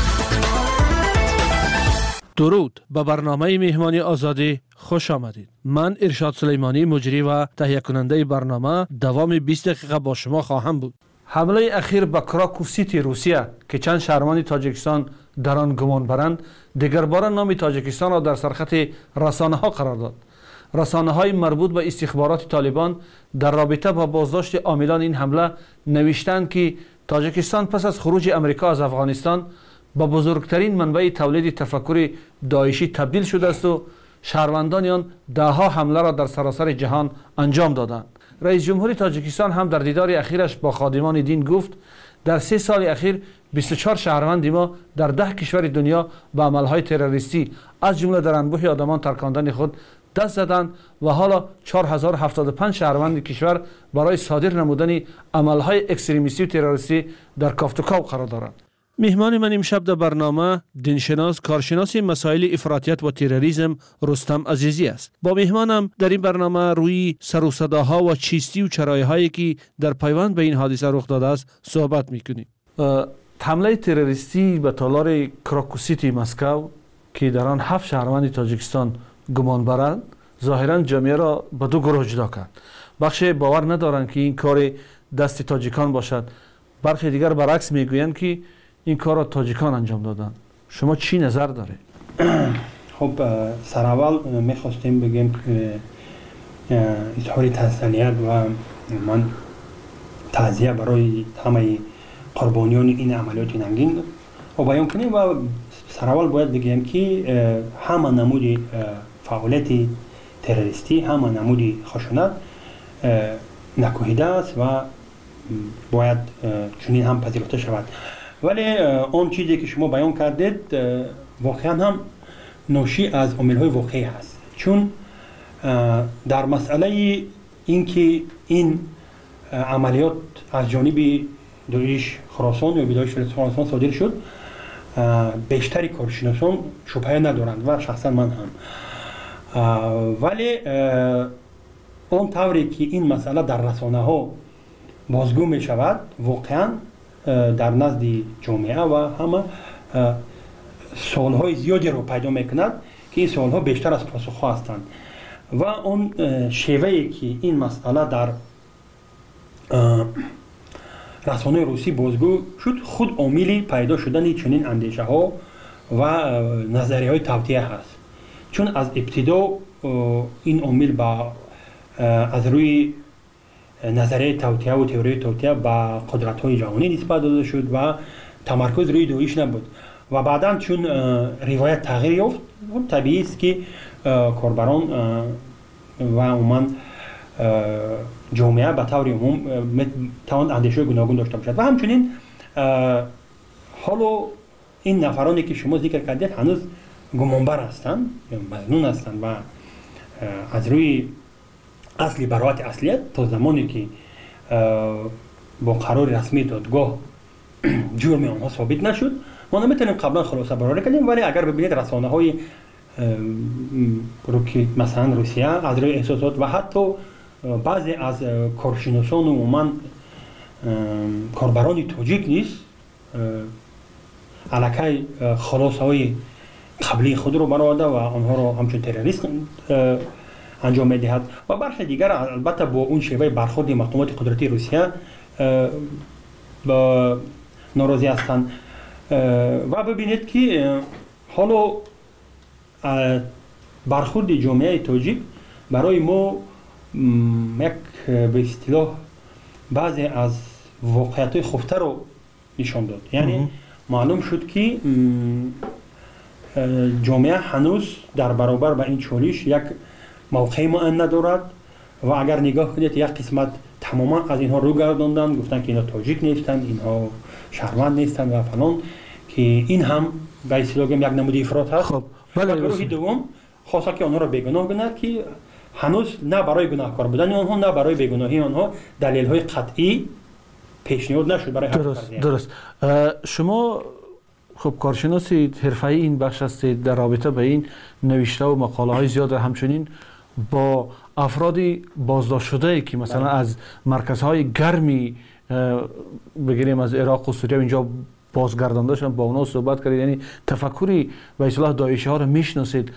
درود، به برنامه مهمانی آزادی خوش آمدید. من ارشاد سلیمانی، مجری و تهیه کننده برنامه، دوام بیست دقیقه با شما خواهم بود. حمله اخیر به کراکو سیتی روسیه که چند شهروند تاجیکستان در آن گمان برند، دیگر بار نام تاجیکستان را در سرخط رسانه ها قرار داد. رسانه های مربوط به استخبارات طالبان در رابطه با بازداشت عاملان این حمله نوشتند که تاجیکستان پس از خروج امریکا از افغانستان با بزرگترین منبع تولید تفکر داعشی تبدیل شده است و شهروندان آن دهها حمله را در سراسر جهان انجام دادند. رئیس جمهور تاجیکستان هم در دیدار اخیرش با خادمان دین گفت در سه سال اخیر بیست و چهار شهروند ما در ده کشور دنیا به عملهای تروریستی از جمله در انبوه آدمان ترکاندن خود دست زدند و حالا چهار هزار و هفتاد و پنج شهروند کشور برای صادر نمودن عملهای اکستریمیستی و تروریستی در کافتوکاو قرار دارند. مهمان من امشب در برنامه دینشناس کارشناس مسائل افراطیت و تروریسم رستم عزیزی است. با مهمانم در این برنامه روی سر و صداها و چیستی و چرایهایی که در پیوند به این حادثه رخ داده است صحبت میکنیم. حمله تروریستی به تالار کراکو سیتی مسکو که در آن هفت شهروند تاجیکستان گمان برند ظاهرا جامعه را به دو گروه جدا کرد. بخش باور ندارند که این کار دست تاجیکان باشد، برخی دیگر برعکس میگویند که این کار را تاجیکان انجام دادن. شما چی نظر داره؟ خب سر اول میخواستیم بگیم که اظهار تسلیت و من تعزیه برای همه قربانیان این عملیات ننگین و بیان کنیم و سر اول باید بگیم که همه نمود فعالیت تروریستی، همه نمود خشونت نکوهیده است و باید چنین هم پذیرفته شود. ولی اون چیزی که شما بیان کردید واقعا هم ناشی از عامل‌های واقعی هست، چون در مسئله اینکه این عملیات از جانب داعش خراسان یا داعش خراسان صادر شد بیشتری کارشناسان شبهه ندارند و شخصا من هم. ولی اون طوری که این مسئله در رسانه ها بازگو می شود واقعا در نزد جامعه و همه سوالهای زیادی رو پیدا میکند که این سوالها بیشتر از پاسخها هستند و اون شیوهی که این مسئله در رسانه روسی بازگو شد خود عاملی پیدا شدن چنین اندیشه ها و نظریه های توطئه هست، چون از ابتدا این عامل با از روی نظریه توطئه و تئوری توطئه با قدرت های جهانی نسبت داده شد و تمرکز روی داعش نبود و بعدا چون روایت تغییر یافت طبیعی است که کاربران و عموما جامعه به طور عموم توان اندیشه گوناگون داشته باشد و همچنین حالا این نفرانی که شما ذکر کردید هنوز گمانبر هستند یا مظنون هستند و از روی اصلی براءت اصلیت تا زمانی که با قرار رسمی دادگاه جرم آنها ثابت نشد ما نمیتونیم قبلا خلاصه برآوری کنیم، ولی اگر ببینید رسانه های مثلا روسیه از روی احساسات و حتی بعضی از کارشناسان و عموما کاربران تاجیک نیست علاکه خلاصه های قبلی خود رو برآورده و آنها رو همچون تروریست انجام میدهد و برخی دیگر البته با اون شیوه برخورد مقامات قدرتی روسیه با ناراضی هستند و ببینید که حالا برخورد جامعه تاجیک برای ما یک به اصطلاح بعضی از واقعیت خفته رو نشان داد، یعنی معلوم شد که جامعه هنوز در برابر با این چالش یک موقع معین ندارد و اگر نگاه کنید یک قسمت تماما از اینها رو گرداندن، گفتن که اینا تاجیک نیستند، اینها شهروند نیستند و فلان، که این هم به اصطلاح یک نمود افراط هست. خب ولی گروه دوم خواسته که آنها را بیگناه کند که هنوز نه برای گناهکار بودن آنها نه برای بیگناهی آنها دلیل های قطعی پیشنهاد نشد برای درست درست شما خب کارشناسی حرفه‌ای این بخش هستید، در رابطه به این نوشته و مقاله های زیاد همچنین با افرادی بازداشت شده که مثلا از مرکزهای گرمی بگیریم از عراق و سوریه اینجا بازگردانده شدن، با اونا صحبت کردید، یعنی تفکری به اصطلاح داعشی ها رو میشناسید.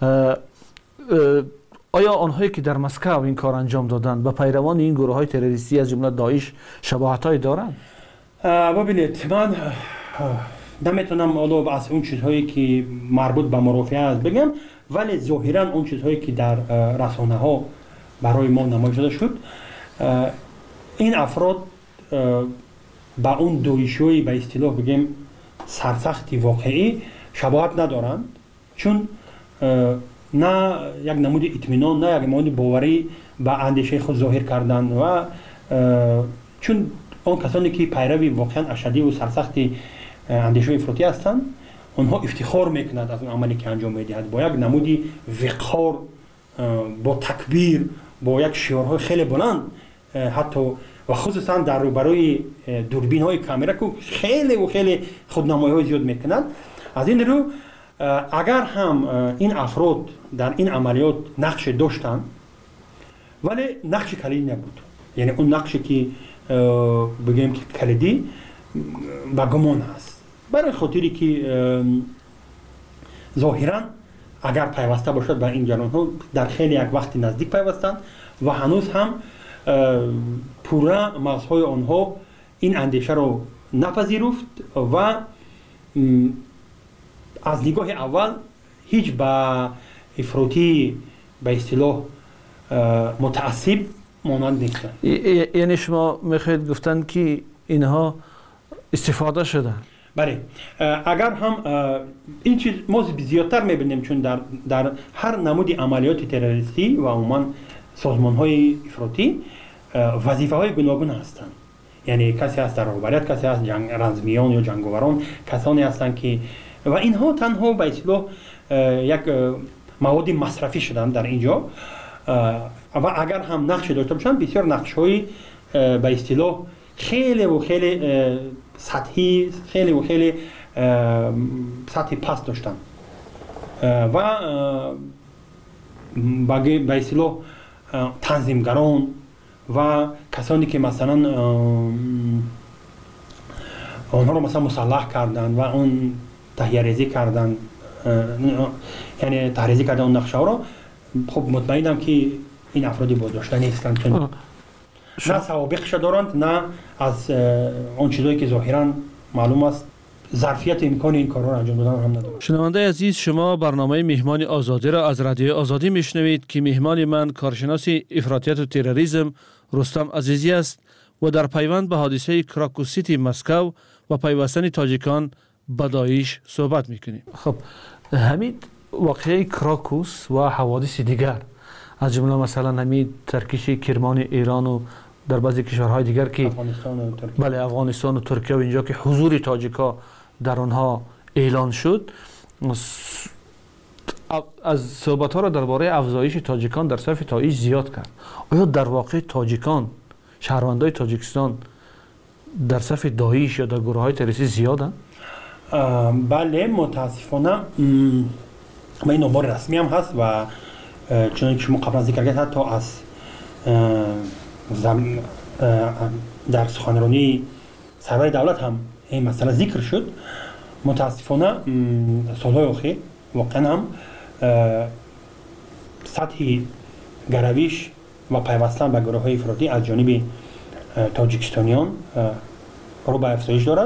آیا آنهایی که در مسکو این کار انجام دادند به پیروان این گروه های تروریستی از جمله داعش شباهت های دارند؟ ببینید من نمیتونم حالا از اون چیزهایی که مربوط به مرافعه است بگم، ولی ظاهرا اون چیزهایی که در رسانه ها برای ما نمایش داده شد این افراد با اون داعشی به اصطلاح بگیم سرسختی واقعی شباهت ندارند، چون نه یک نمود اطمینان نه یک نمود باوری به اندیشه خود ظاهر کردن و چون آن کسانی که پیروی واقعا اشدی و سرسختی اندیشه افراطی هستند آنها افتخار میکنند از اون عملی که انجام میدهند با یک نمودی وقار، با تکبیر، با یک شعارهای خیلی بلند، حتی و خصوصا در روبروی دوربین های کامera که خیلی و خیلی خودنمایی های زیاد میکنند. از این رو اگر هم این افراد در این عملیات نقش داشتند ولی نقش کلیدی نبود، یعنی اون نقشی که بگیم که کلیدی با گمان هست، برای خاطری که ظاهرا اگر پیوسته باشد به این جریان ها در خیلی یک وقت نزدیک پیوستند و هنوز هم پورا مغزهای آنها این اندیشه رو نپذیرفت و از نگاه اول هیچ با افراطی به اصطلاح متعصب مانند نیستند. یعنی شما میخواید گفتن که اینها استفاده شدن؟ بله، اگر هم این چیز ما زیادتر میبینیم، چون در در هر نمود عملیات تروریستی و عموما سازمان های افراطی وظیفه های گوناگون هستند، یعنی کسی هست در رهبریت، کسی هست جنگ رزمیان یا جنگاوران، کسانی هستند که و اینها تنها به اصطلاح یک مواد مصرفی شدن در اینجا و اگر هم نقش داشته باشن بسیار نقش های به اصطلاح خیلی و خیلی سطحی، خیلی و خیلی سطحی پست داشتن و به اصطلاح تنظیمگران و کسانی که مثلا آنها رو مثلا مسلح کردن و اون تهیه ریزی کردن، یعنی تحریزی کردن اون نقشه ها رو، خب مطمئنم که این افرادی بازداشته نیستند، چون نه سوابقش دارند نه از اون چیزایی که ظاهرا معلوم است ظرفیت امکان این کارا رو انجام دادن هم ندارند. شنونده عزیز، شما برنامه مهمان آزادی را از رادیو آزادی میشنوید که مهمان من کارشناس افراطیت و تروریسم رستم عزیزی است و در پیوند به حادثه کراکوس سیتی مسکو و پیوستن تاجیکان به داعش صحبت میکنیم. خب همین واقعه کراکوس و حوادث دیگر از جمله مثلا همین ترکیش کرمان ایران و در بعضی کشورهای دیگر که افغانستان و ترکیه، بله افغانستان و ترکیه و اینجا که حضور تاجیکا در آنها اعلان شد، از صحبت ها را درباره افزایش تاجیکان در صف داعش زیاد کرد. آیا در واقع تاجیکان، شهروندای تاجیکستان در صف داعش یا در گروه های تروریستی زیادند؟ بله متاسفانه ما این امور رسمی هم هست و چون که شما قبل از ذکر کردید حتی از در سخنرانی سرور دولت هم این مسئله ذکر شد. متاسفانه سالهای اخیر واقعا هم سطح گرویش و پیوستن به گروه های افراطی از جانب تاجیکستانیان رو به افزایش دارد،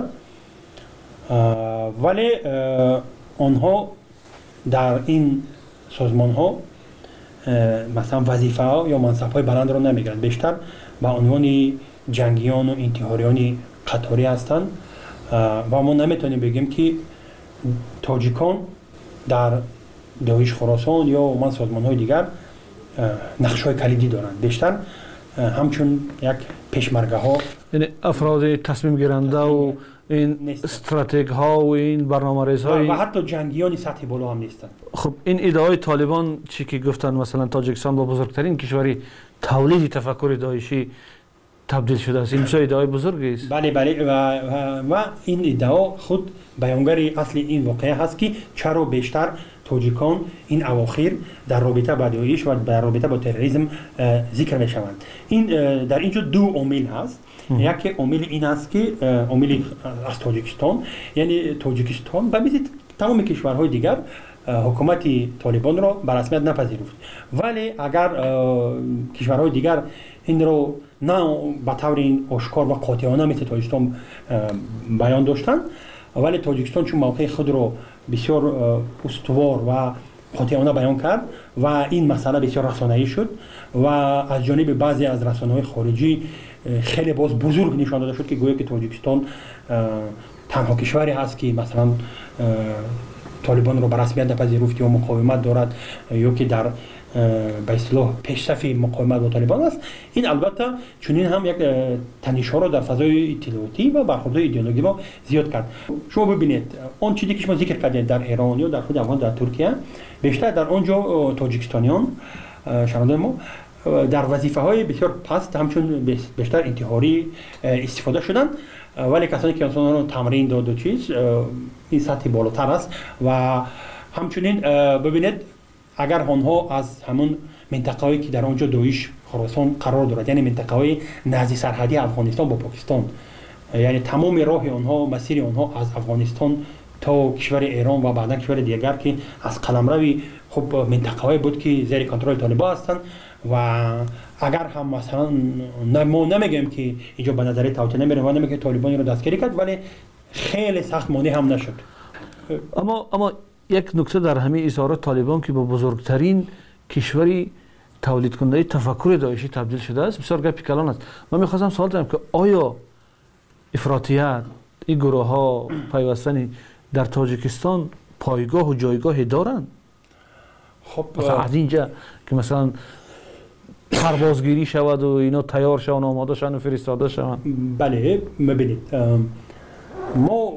ولی آنها در این سازمان ها مثلا وظیفه ها یا منصب های بلند رو نمیگیرند، بیشتر به عنوان جنگیان و انتحاریان قطاری هستند و ما نمیتونیم بگیم که تاجیکان در داعش خراسان یا من سازمان های دیگر نقش های کلیدی دارند، بیشتر همچون یک پیشمرگه ها، یعنی افراد تصمیم گیرنده و این استراتژی ها و این برنامه‌ریز های و حتی جنگیان سطح بالا هم نیستند. خب این ادعای طالبان چی که گفتن مثلا تاجیکستان با بزرگترین کشوری تولید تفکر داعشی تبدیل شده است، این بسیار ادعای بزرگی است. بله بله و, و, و این ادعا خود بیانگر اصل این واقعه هست که چرا بیشتر تاجیکان این اواخر در رابطه با داعش و در رابطه با تروریسم ذکر می شوند. این در اینجا دو عامل هست. یکی عامل این است که عامل از تاجیکستان، یعنی تاجیکستان و مثل تمام کشورهای دیگر حکومت طالبان را به رسمیت نپذیرفت، ولی اگر کشورهای دیگر این رو نه به طور آشکار و قاطعانه مثل تاجیکستان بیان داشتند، ولی تاجیکستان چون موقع خود رو بسیار استوار و قاطعانه بیان کرد و این مسئله بسیار رسانه‌ای شد و از جانب بعضی از رسانه‌های خارجی خیلی باز بزرگ نشان داده شد که گویا که تاجیکستان تنها کشوری هست که مثلا طالبان رو به رسمیت نپذیرفت یا مقاومت دارد یا که در به اصطلاح پیشرفت مقاومت با طالبان است. این البته چنین هم یک تنش‌ها رو در فضای اطلاعاتی و برخوردهای ایدئولوژی ما زیاد کرد. شما ببینید اون چیزی که شما ذکر کردید در ایران یا در خود افغان در ترکیه، بیشتر در اونجا تاجیکستانیان شنونده ما در وظیفه‌های بسیار پست همچون بیشتر انتحاری استفاده شدند، ولی کسانی که آنها رو تمرین داد و چیز این سطح بالاتر است و همچنین ببینید اگر آنها از همون منطقه‌ای که در آنجا داعش خراسان قرار دارد، یعنی منطقه‌های نزدیک سرحدی افغانستان با پاکستان، یعنی تمام راه آنها مسیر آنها از افغانستان تا کشور ایران و بعدا کشور دیگر که از قلمرو خب منطقه‌ای بود که زیر کنترل طالبان هستند و اگر هم مثلا ما نمیگیم که اینجا به نظر توطئه نمیره و نمیگه طالبان رو دستگیری کرد، ولی خیلی سخت مانع هم نشد. اما اما یک نکته در همین اظهارات طالبان که با بزرگترین کشوری تولید کننده تفکر داعشی تبدیل شده است بسیار گپی کلان است. من می‌خواستم سوال کنم که آیا افراطیت این گروه ها پیوستنی در تاجیکستان پایگاه و جایگاهی دارند؟ خب مثلا از اینجا که مثلا پروازگیری شود و اینا تیار شون و آماده شون و فرستاده شون؟ بله ببینید ما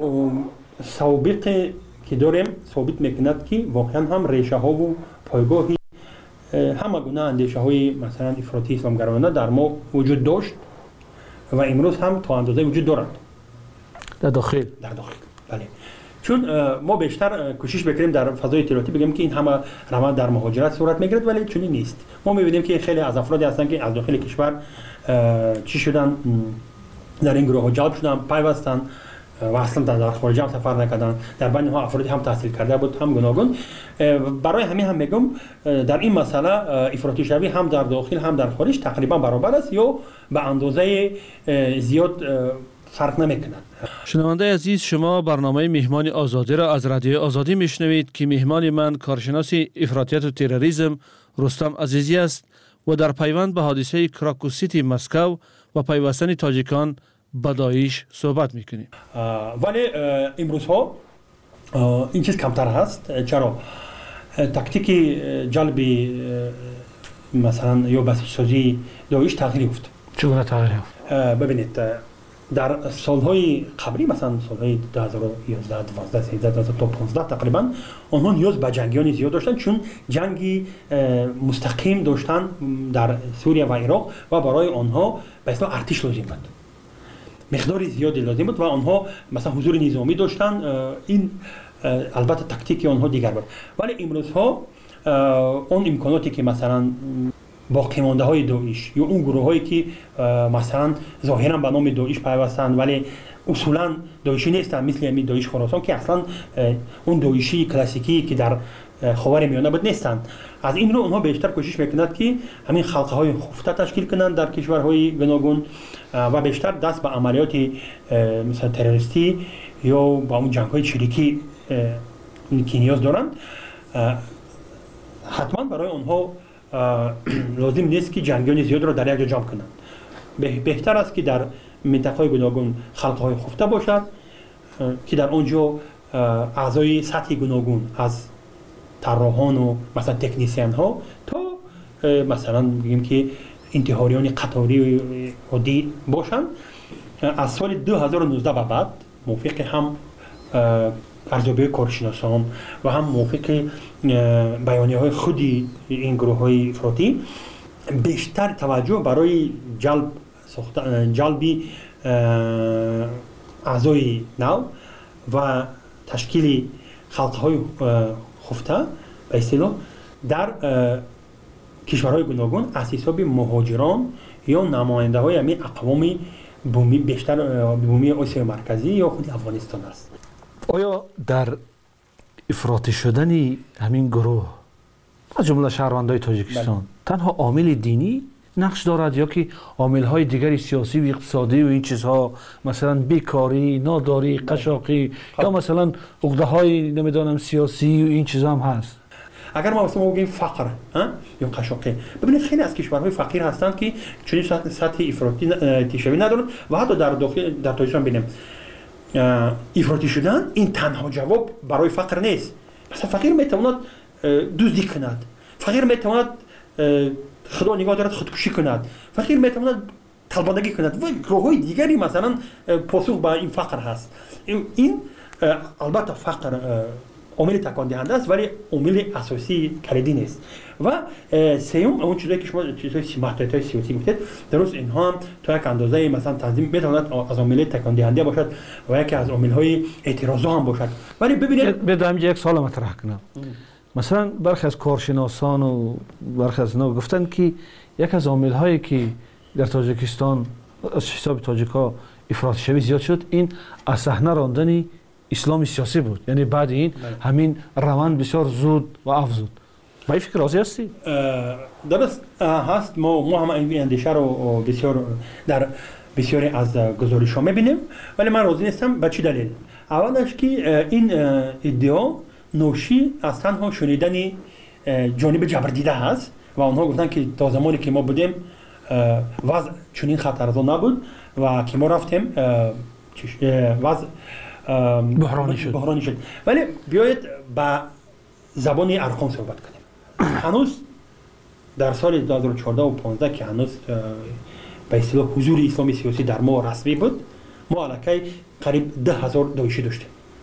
سابقه که داریم ثابت میکند که واقعا هم ریشه ها و پایگاهی همه گونه اندیشه های مثلا افراطی اسلامگرایانه در ما وجود داشت و امروز هم تا اندازه وجود دارد در داخل در داخل بله. چون ما بیشتر کوشش بکنیم در فضای اطلاعاتی بگیم که این همه روند در مهاجرت صورت میگیرد، ولی چنین نیست. ما میبینیم که خیلی از افرادی هستن که از داخل کشور چی شدن، در این گروه ها جلب شدن، پیوستن و اصلا در خارج هم سفر نکردن، در بین ها افرادی هم تحصیل کرده بود هم گوناگون. برای همین هم میگم در این مسئله افراطی شوی هم در داخل هم در خارج تقریبا برابر است یا به اندازه زیاد فرق نمیکنند. شنونده عزیز، شما برنامه مهمان آزادی را از رادیو آزادی میشنوید که مهمان من کارشناس افراطیت و تروریسم رستم عزیزی است و در پیوند به حادثه کراکو سیتی مسکو و پیوستن تاجیکان به داعش صحبت میکنیم. ولی امروز ها این چیز کمتر هست. چرا؟ تاکتیک جلبی مثلا یا بسیج سازی داعش تغییر افت. چگونه تغییر افت؟ ببینید در سالهای قبلی مثلا سالهای دو هزار و یازده، دوازده، سیزده تا پانزده تقریبا آنها نیاز به جنگیان زیاد داشتن، چون جنگی مستقیم داشتن در سوریه و عراق و برای آنها به اصطلاح ارتش لازم بود، مقدار زیادی لازم بود و آنها مثلا حضور نظامی داشتن. این البته تاکتیک آنها دیگر بود. ولی امروز ها اون امکاناتی که مثلا باقی مانده های داعش یا اون گروه هایی که مثلا ظاهرا به نام داعش پیوستند ولی اصولا داعشی نیستن، مثل همین داعش خراسان که اصلا اون داعشی کلاسیکی که در خاورمیانه بود نیستند، از این رو اونها بیشتر کوشش میکنند که همین خلقه های خفته تشکیل کنند در کشورهای گوناگون و بیشتر دست به عملیات مثلا تروریستی یا با اون جنگ های چریکی که نیاز دارند. حتما برای اونها لازم نیست که جنگیان زیاد را در یک جا جمع کنند. بهتر است که در منطقه گوناگون خلقه های خفته باشد که در آنجا اعضای سطح گوناگون از طراحان و مثلا تکنیسیان ها تا مثلا بگیم که انتحاریان قطاری عادی باشند. از سال دو هزار و نوزده به بعد موافق هم ارزیابی کارشناسان و هم موافق بیانیه های خودی این گروه های افراطی بیشتر توجه برای جلب جلبی اعضای نو و تشکیل خلقه های خفته به اصطلاح در کشورهای گوناگون از حساب مهاجران یا نماینده های همین اقوام بومی بیشتر بومی آسیا مرکزی یا خود افغانستان است. آیا در افراطی شدن همین گروه از جمله شهروندان تاجیکستان تنها عامل دینی نقش دارد یا که عامل‌های دیگری سیاسی و اقتصادی و این چیزها مثلا بیکاری، ناداری، قشاقی یا مثلا عقده‌های نمیدانم سیاسی و این چیزها هم هست؟ اگر ما مثلا بگیم فقر یا قشاقی، ببینید خیلی از کشورهای فقیر هستند که چنین سطح افراطی تشوی ندارند و حتی در داخل در تاجیکستان ببینیم افراطی شدن این تنها جواب برای فقر نیست. مثلا فقیر میتواند دزدی کند، فقیر میتواند خدا نگاه دارد خودکشی کند، فقیر میتواند طلبندگی کند و گروه‌های دیگری مثلا پاسخ به این فقر هست. این البته فقر عامل تکان دهنده است ولی عامل اساسی کلیدی نیست. و سوم اون چیزایی که شما چیزای سیاسی سیاسی گفتید درست، اینها هم تا یک اندازه مثلا تنظیم میتواند از عامل تکان دهنده باشد و یکی از عامل‌های اعتراضا هم باشد. ولی ببینید بدم یک سوال مطرح کنم. مثلا برخی از کارشناسان و برخی از اینا گفتن که یک از عامل‌هایی که در تاجیکستان از حساب تاجیک‌ها افراطی شوی زیاد شد این از صحنه راندن اسلام سیاسی بود. یعنی بعد این همین روند بسیار زود و افزود. با این فکر راضی هستی؟ درست هست. ما ما هم این اندیشه رو بسیار در بسیاری از گزارش‌ها می‌بینیم ولی من راضی نیستم. به چه دلیل؟ اولش که این ادعا نوشی از تنها شنیدن جانب جبردیده هست و آنها گفتن که تا زمانی که ما بودیم وضع چنین خطرناک نبود و که ما رفتیم وضع بحرانی شد. بحرانی شد. ولی بیایید با زبان ارقام صحبت کنیم. هنوز در سال دو هزار و چهارده و پانزده که هنوز به اصطلاح حضور اسلامی سیاسی در ما رسمی بود، ما علاقه قریب ده هزار داعشی داشتیم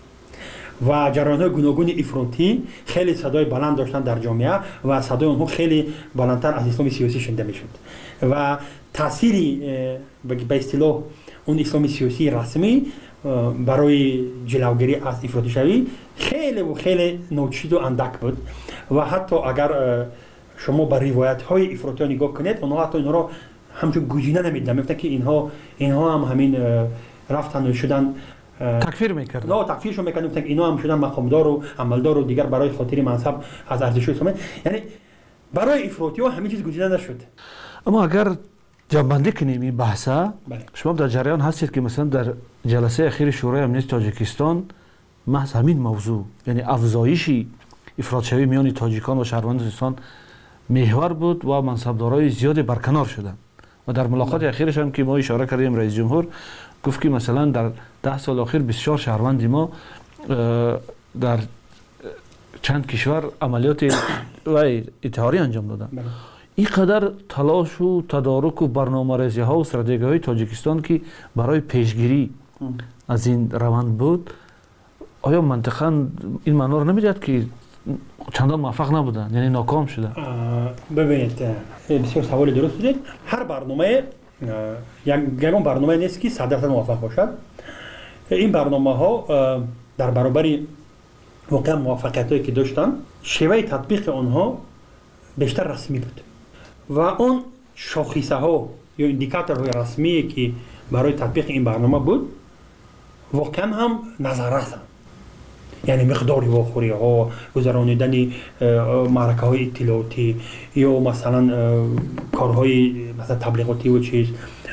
و جریان‌های گوناگون افراطی خیلی صدای بلند داشتن در جامعه و صدای آنها خیلی بلندتر از اسلام سیاسی شنیده میشد و تأثیری به اصطلاح اون اسلام سیاسی رسمی برای جلوگیری از افراطی شوی خیلی و خیلی ناچیز و اندک بود و حتی اگر شما به روایت‌های افراطی نگاه کنید اونها حتی اینها را همچون گزینه نمیدن، میگفتن که اینها اینها هم همین رفتن و شدن تکفیر میکردن نه تکفیرشون میکردن که اینا هم شدن مقامدار و عملدار و دیگر برای خاطر منصب از ارزش اسلامی، یعنی برای افراطی ها همین چیز گزیده نشد. اما اگر جنبندی کنیم این بحثه، شما در جریان هستید که مثلا در جلسه اخیر شورای امنیت تاجیکستان محض همین موضوع، یعنی افزایش افراط‌شوی میان تاجیکان و شهروندان سیستان محور بود و منصبدارای زیادی برکنار شدند. و در ملاقات اخیرش هم که ما اشاره کردیم رئیس جمهور گفت که مثلا در ده سال اخیر بسیار شهروند ما در چند کشور عملیات و انتحاری انجام دادن. این قدر تلاش و تدارک و برنامه‌ریزی ها و استراتژی های تاجیکستان که برای پیشگیری از این روند بود، آیا منطقاً این معنا رو نمیداد که چندان موفق نبودن، یعنی ناکام شدن؟ ببینید بسیار سوال درست دید. هر برنامه یک یگان برنامه نیست که صد درصد موفق باشد. این برنامه ها در برابر واقعا موفقیت هایی که داشتن، شیوه تطبیق آنها بیشتر رسمی بود و اون شاخصه ها یا ایندیکاتورهای رسمی که برای تطبیق این برنامه بود واقعا هم نظر رسند. یعنی مقداری واخوری ها، گذرانیدن معرکه های اطلاعاتی یا مثلا کارهای مثلا تبلیغاتی و چیز،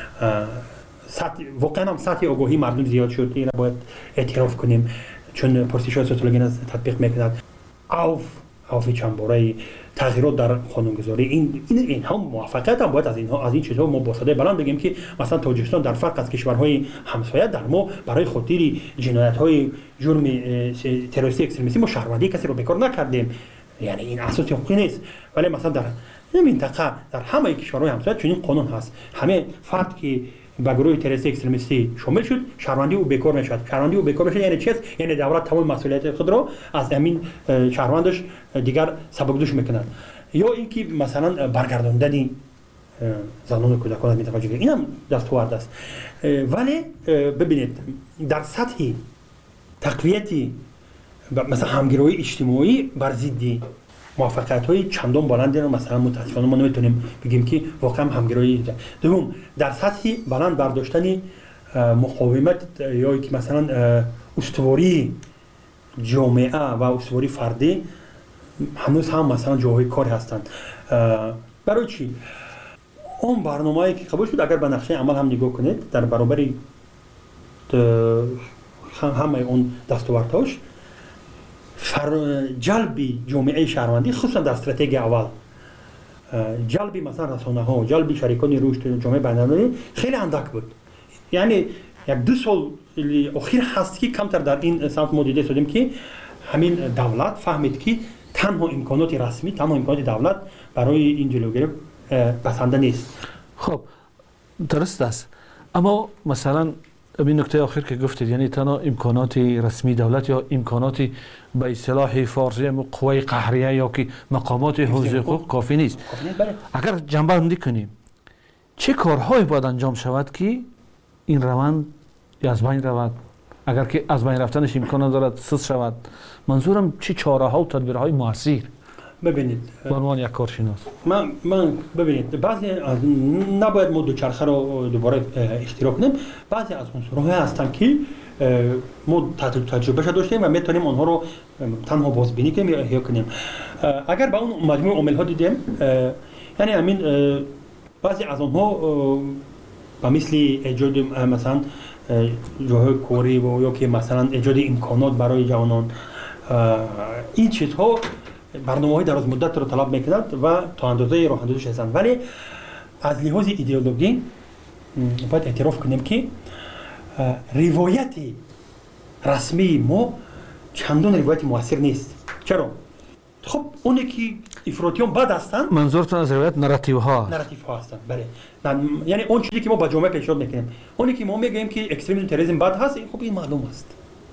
واقعا هم سطح آگاهی مردم زیاد شد. این باید اعتراف کنیم، چون پرسش های سوسیولوژی تطبیق میکند. او اوفی چند باره تغییرات در قانونگذاری، این این اینها موفقیت هم باید از اینها از این چیزها ما با صدای بلند بگیم که مثلا تاجیکستان در فرق از کشورهای همسایه در ما برای خاطر جنایت‌های جرم تروریستی اکستریمیستی ما شهروندی کسی رو بیکار نکردیم، یعنی این اساس حقوقی نیست. ولی مثلا در این منطقه در همه کشورهای همسایه چنین قانون هست، همه فرد که به گروه تروریستی اکستریمیستی شامل شد شهروندی او بیکار نشد. شهروندی او بیکار نشد یعنی چی است؟ یعنی دولت تمام مسئولیت خود را از همین شهروندش دیگر سبکدوش میکند. یا اینکه مثلا برگرداندن زنان و کودکان از منطقه جنوبی، اینم دستاورد است. ولی ببینید در سطح تقویت مثلا همگرایی اجتماعی بر ضد موفقیت های چندان بلند رو مثلا متاسفانه ما نمیتونیم بگیم که واقعا همگرایی ده. دوم در سطح بلند برداشتن مقاومت یا که مثلا استواری جامعه و استواری فردی هنوز هم مثلا جاهای کار هستند. برای چی؟ اون برنامه‌ای که قبول شد اگر به نقشه عمل هم نگاه کنید در برابر همه اون دستاوردهاش جلبی جامعه شهروندی خصوصا در استراتژی اول، جلبی مثلا رسانه ها، جلبی شریکان رشد جامعه بین‌المللی خیلی اندک بود. یعنی یک دو سال اخیر هست که کمتر در این سمت ما دیده شدیم که همین دولت فهمید که تنها امکانات رسمی، تنها امکانات دولت برای این جلوگیری بسنده نیست. خب درست است، اما مثلا این نکته آخر که گفتید یعنی تنها امکانات رسمی دولت یا امکانات به اصطلاح فارسی قوه قهریه یا که مقامات حوزه حقوق کافی نیست. اگر جنبندی کنیم چه کارهایی باید انجام شود که این روند از بین رود؟ اگر که از بین رفتنش امکان دارد سوس شود، منظورم چه چاره ها و تدبیرهای موثر؟ ببینید به عنوان یک کارشناس من من ببینید بعضی از نباید ما دوچرخه رو دوباره اشتراک کنیم. بعضی از عنصرها هستن که ما تجربه داشتیم و میتونیم آنها رو تنها بازبینی کنیم یا احیا کنیم. اگر با اون مجموعه عامل ها دیدیم، یعنی همین بعضی از آنها به مثل ایجاد مثلا جاهای کاری و یا که مثلا ایجاد امکانات برای جوانان، این چیزها برنامه‌های دراز مدت رو طلب می‌کند و تا اندازه راه اندازی هستند. ولی از لحاظ ایدئولوژی باید اعتراف کنیم که روایت رسمی ما چندان روایت موثر نیست. چرا؟ خب اونی که افراطیان بد هستند، منظورتون از روایت نراتیو ها نراتیو ها هستند. بله، یعنی اون چیزی که ما با جامعه پیشنهاد می‌کنیم، اونی که ما میگیم که اکستریمیسم تروریسم بد هست، خب این معلوم است.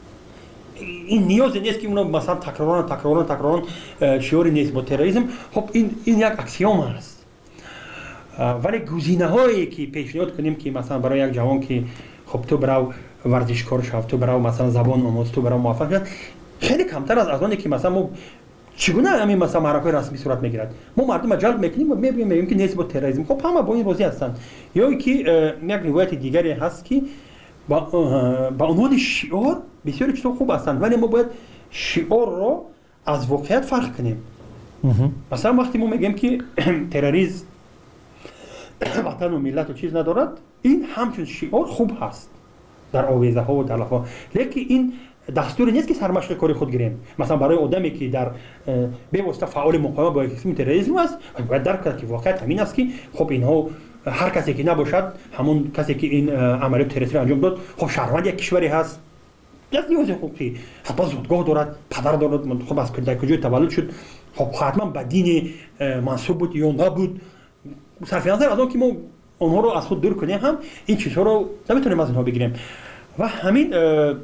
این نیازی نیست که اونو مثلا تکرارن تکرارن تکرارن شعاری نیست با تروریسم. خب این این یک اکسیوم است. ولی گزینه‌هایی که پیشنهاد کنیم که مثلا برای یک جوان که خب تو برو ورزشکار شو، تو برو مثلا زبان آموز، تو برو موفق شو، خیلی کمتر از از اونی که مثلا ما چگونه همین مثلا معرکه رسمی صورت میگیرد. ما مردم جلب میکنیم و میبینیم میگیم که نیست با تروریسم. خب همه با این روزی هستند. یا اینکه یک روایت دیگری هست که با با عنوان شعار بسیار چیزا خوب هستند، ولی ما باید شعار رو از واقعیت فرق کنیم. مثلا وقتی ما میگیم که تروریسم وطن و ملت و چیز ندارد، این همچون شعار خوب هست در آویزه ها و تلف ها، لیکن این دستوری نیست که سرمشق کاری خود گیریم. مثلا برای آدمی که در به واسطه فعال مقاومت با اسم تروریسم است، باید درک کرد که واقعیت همین است که خب اینها هر کسی که نباشد همون کسی که این عملیات تروریستی انجام داد خب شهروند یک کشوری هست، یک نیاز حقوقی، حتی زادگاه دارد، پدر دارد، خب از کجای تولد شد، خب حتما به دین منسوب بود یا نبود. صرف نظر از اون که ما اونها رو از خود دور کنیم، هم این چیزها رو نمیتونیم از اینها بگیریم. و همین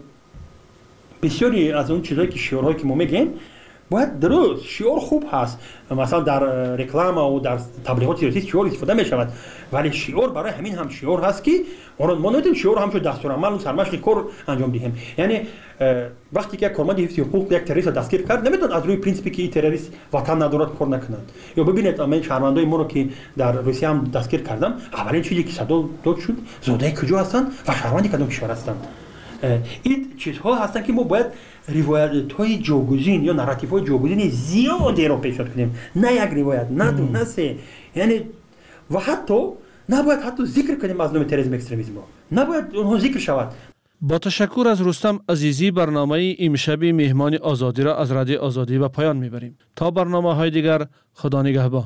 بسیاری از اون چیزهایی که شعارهایی که ما میگیم باید درست، شعار خوب هست، مثلا در رکلام و در تبلیغات سیاسی شعار استفاده می شود، ولی شعار برای همین هم شعار هست که ما نمیتونیم شعار همچون دستورالعمل و سرمشق کار انجام دهیم. یعنی وقتی که کارمند حفظ حقوق یک تروریست دستگیر کرد، نمیتونه از روی پرینسیپی که این تروریست وطن ندارد کار نکنند. یا ببینید من شهروندای ما رو که در روسیه هم دستگیر کردم، اولین چیزی که صدا داد شد زاده کجا هستند و شهروندی کدام کشور هستند. این چیزها هستند که ما باید روایت‌های جاگزین یا نراتیوهای جاگزین زیادی رو پیشنهاد کنیم، نه یک روایت، نه دو، نه سه. یعنی و حتی نباید حتی ذکر کنیم از نام تروریسم اکستریمیسم، نباید اونها ذکر شود. با تشکر از رستم عزیزی، برنامه امشب مهمان آزادی را از رادیو آزادی به پایان میبریم. تا برنامه‌های دیگر، خدا نگهبان.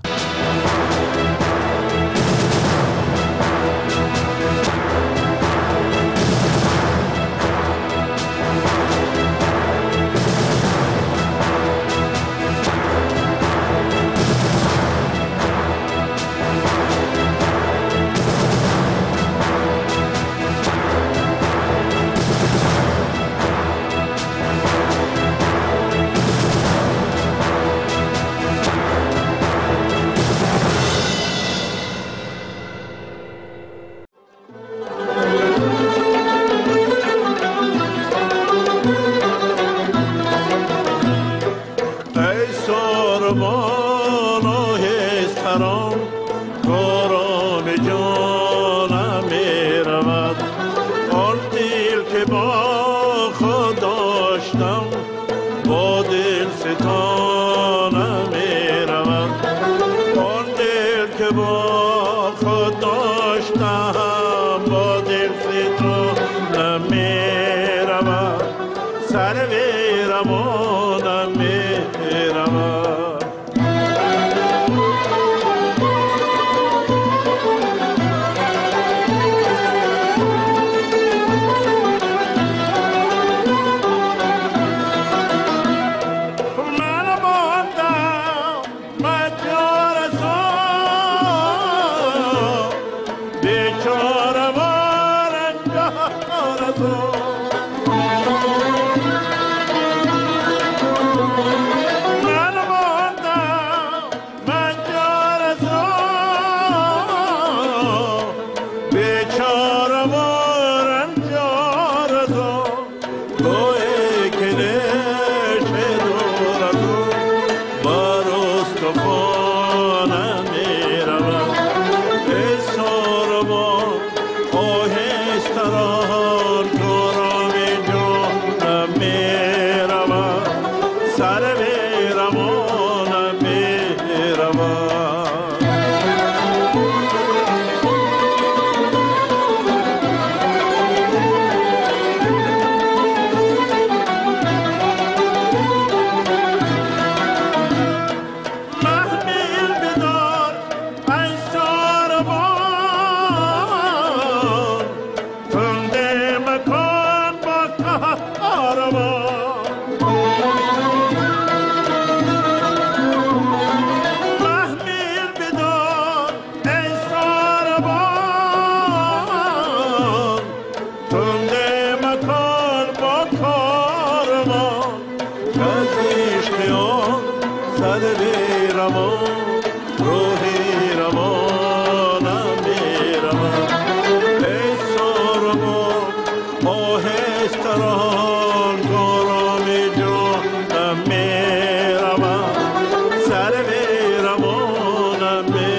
سر به روانم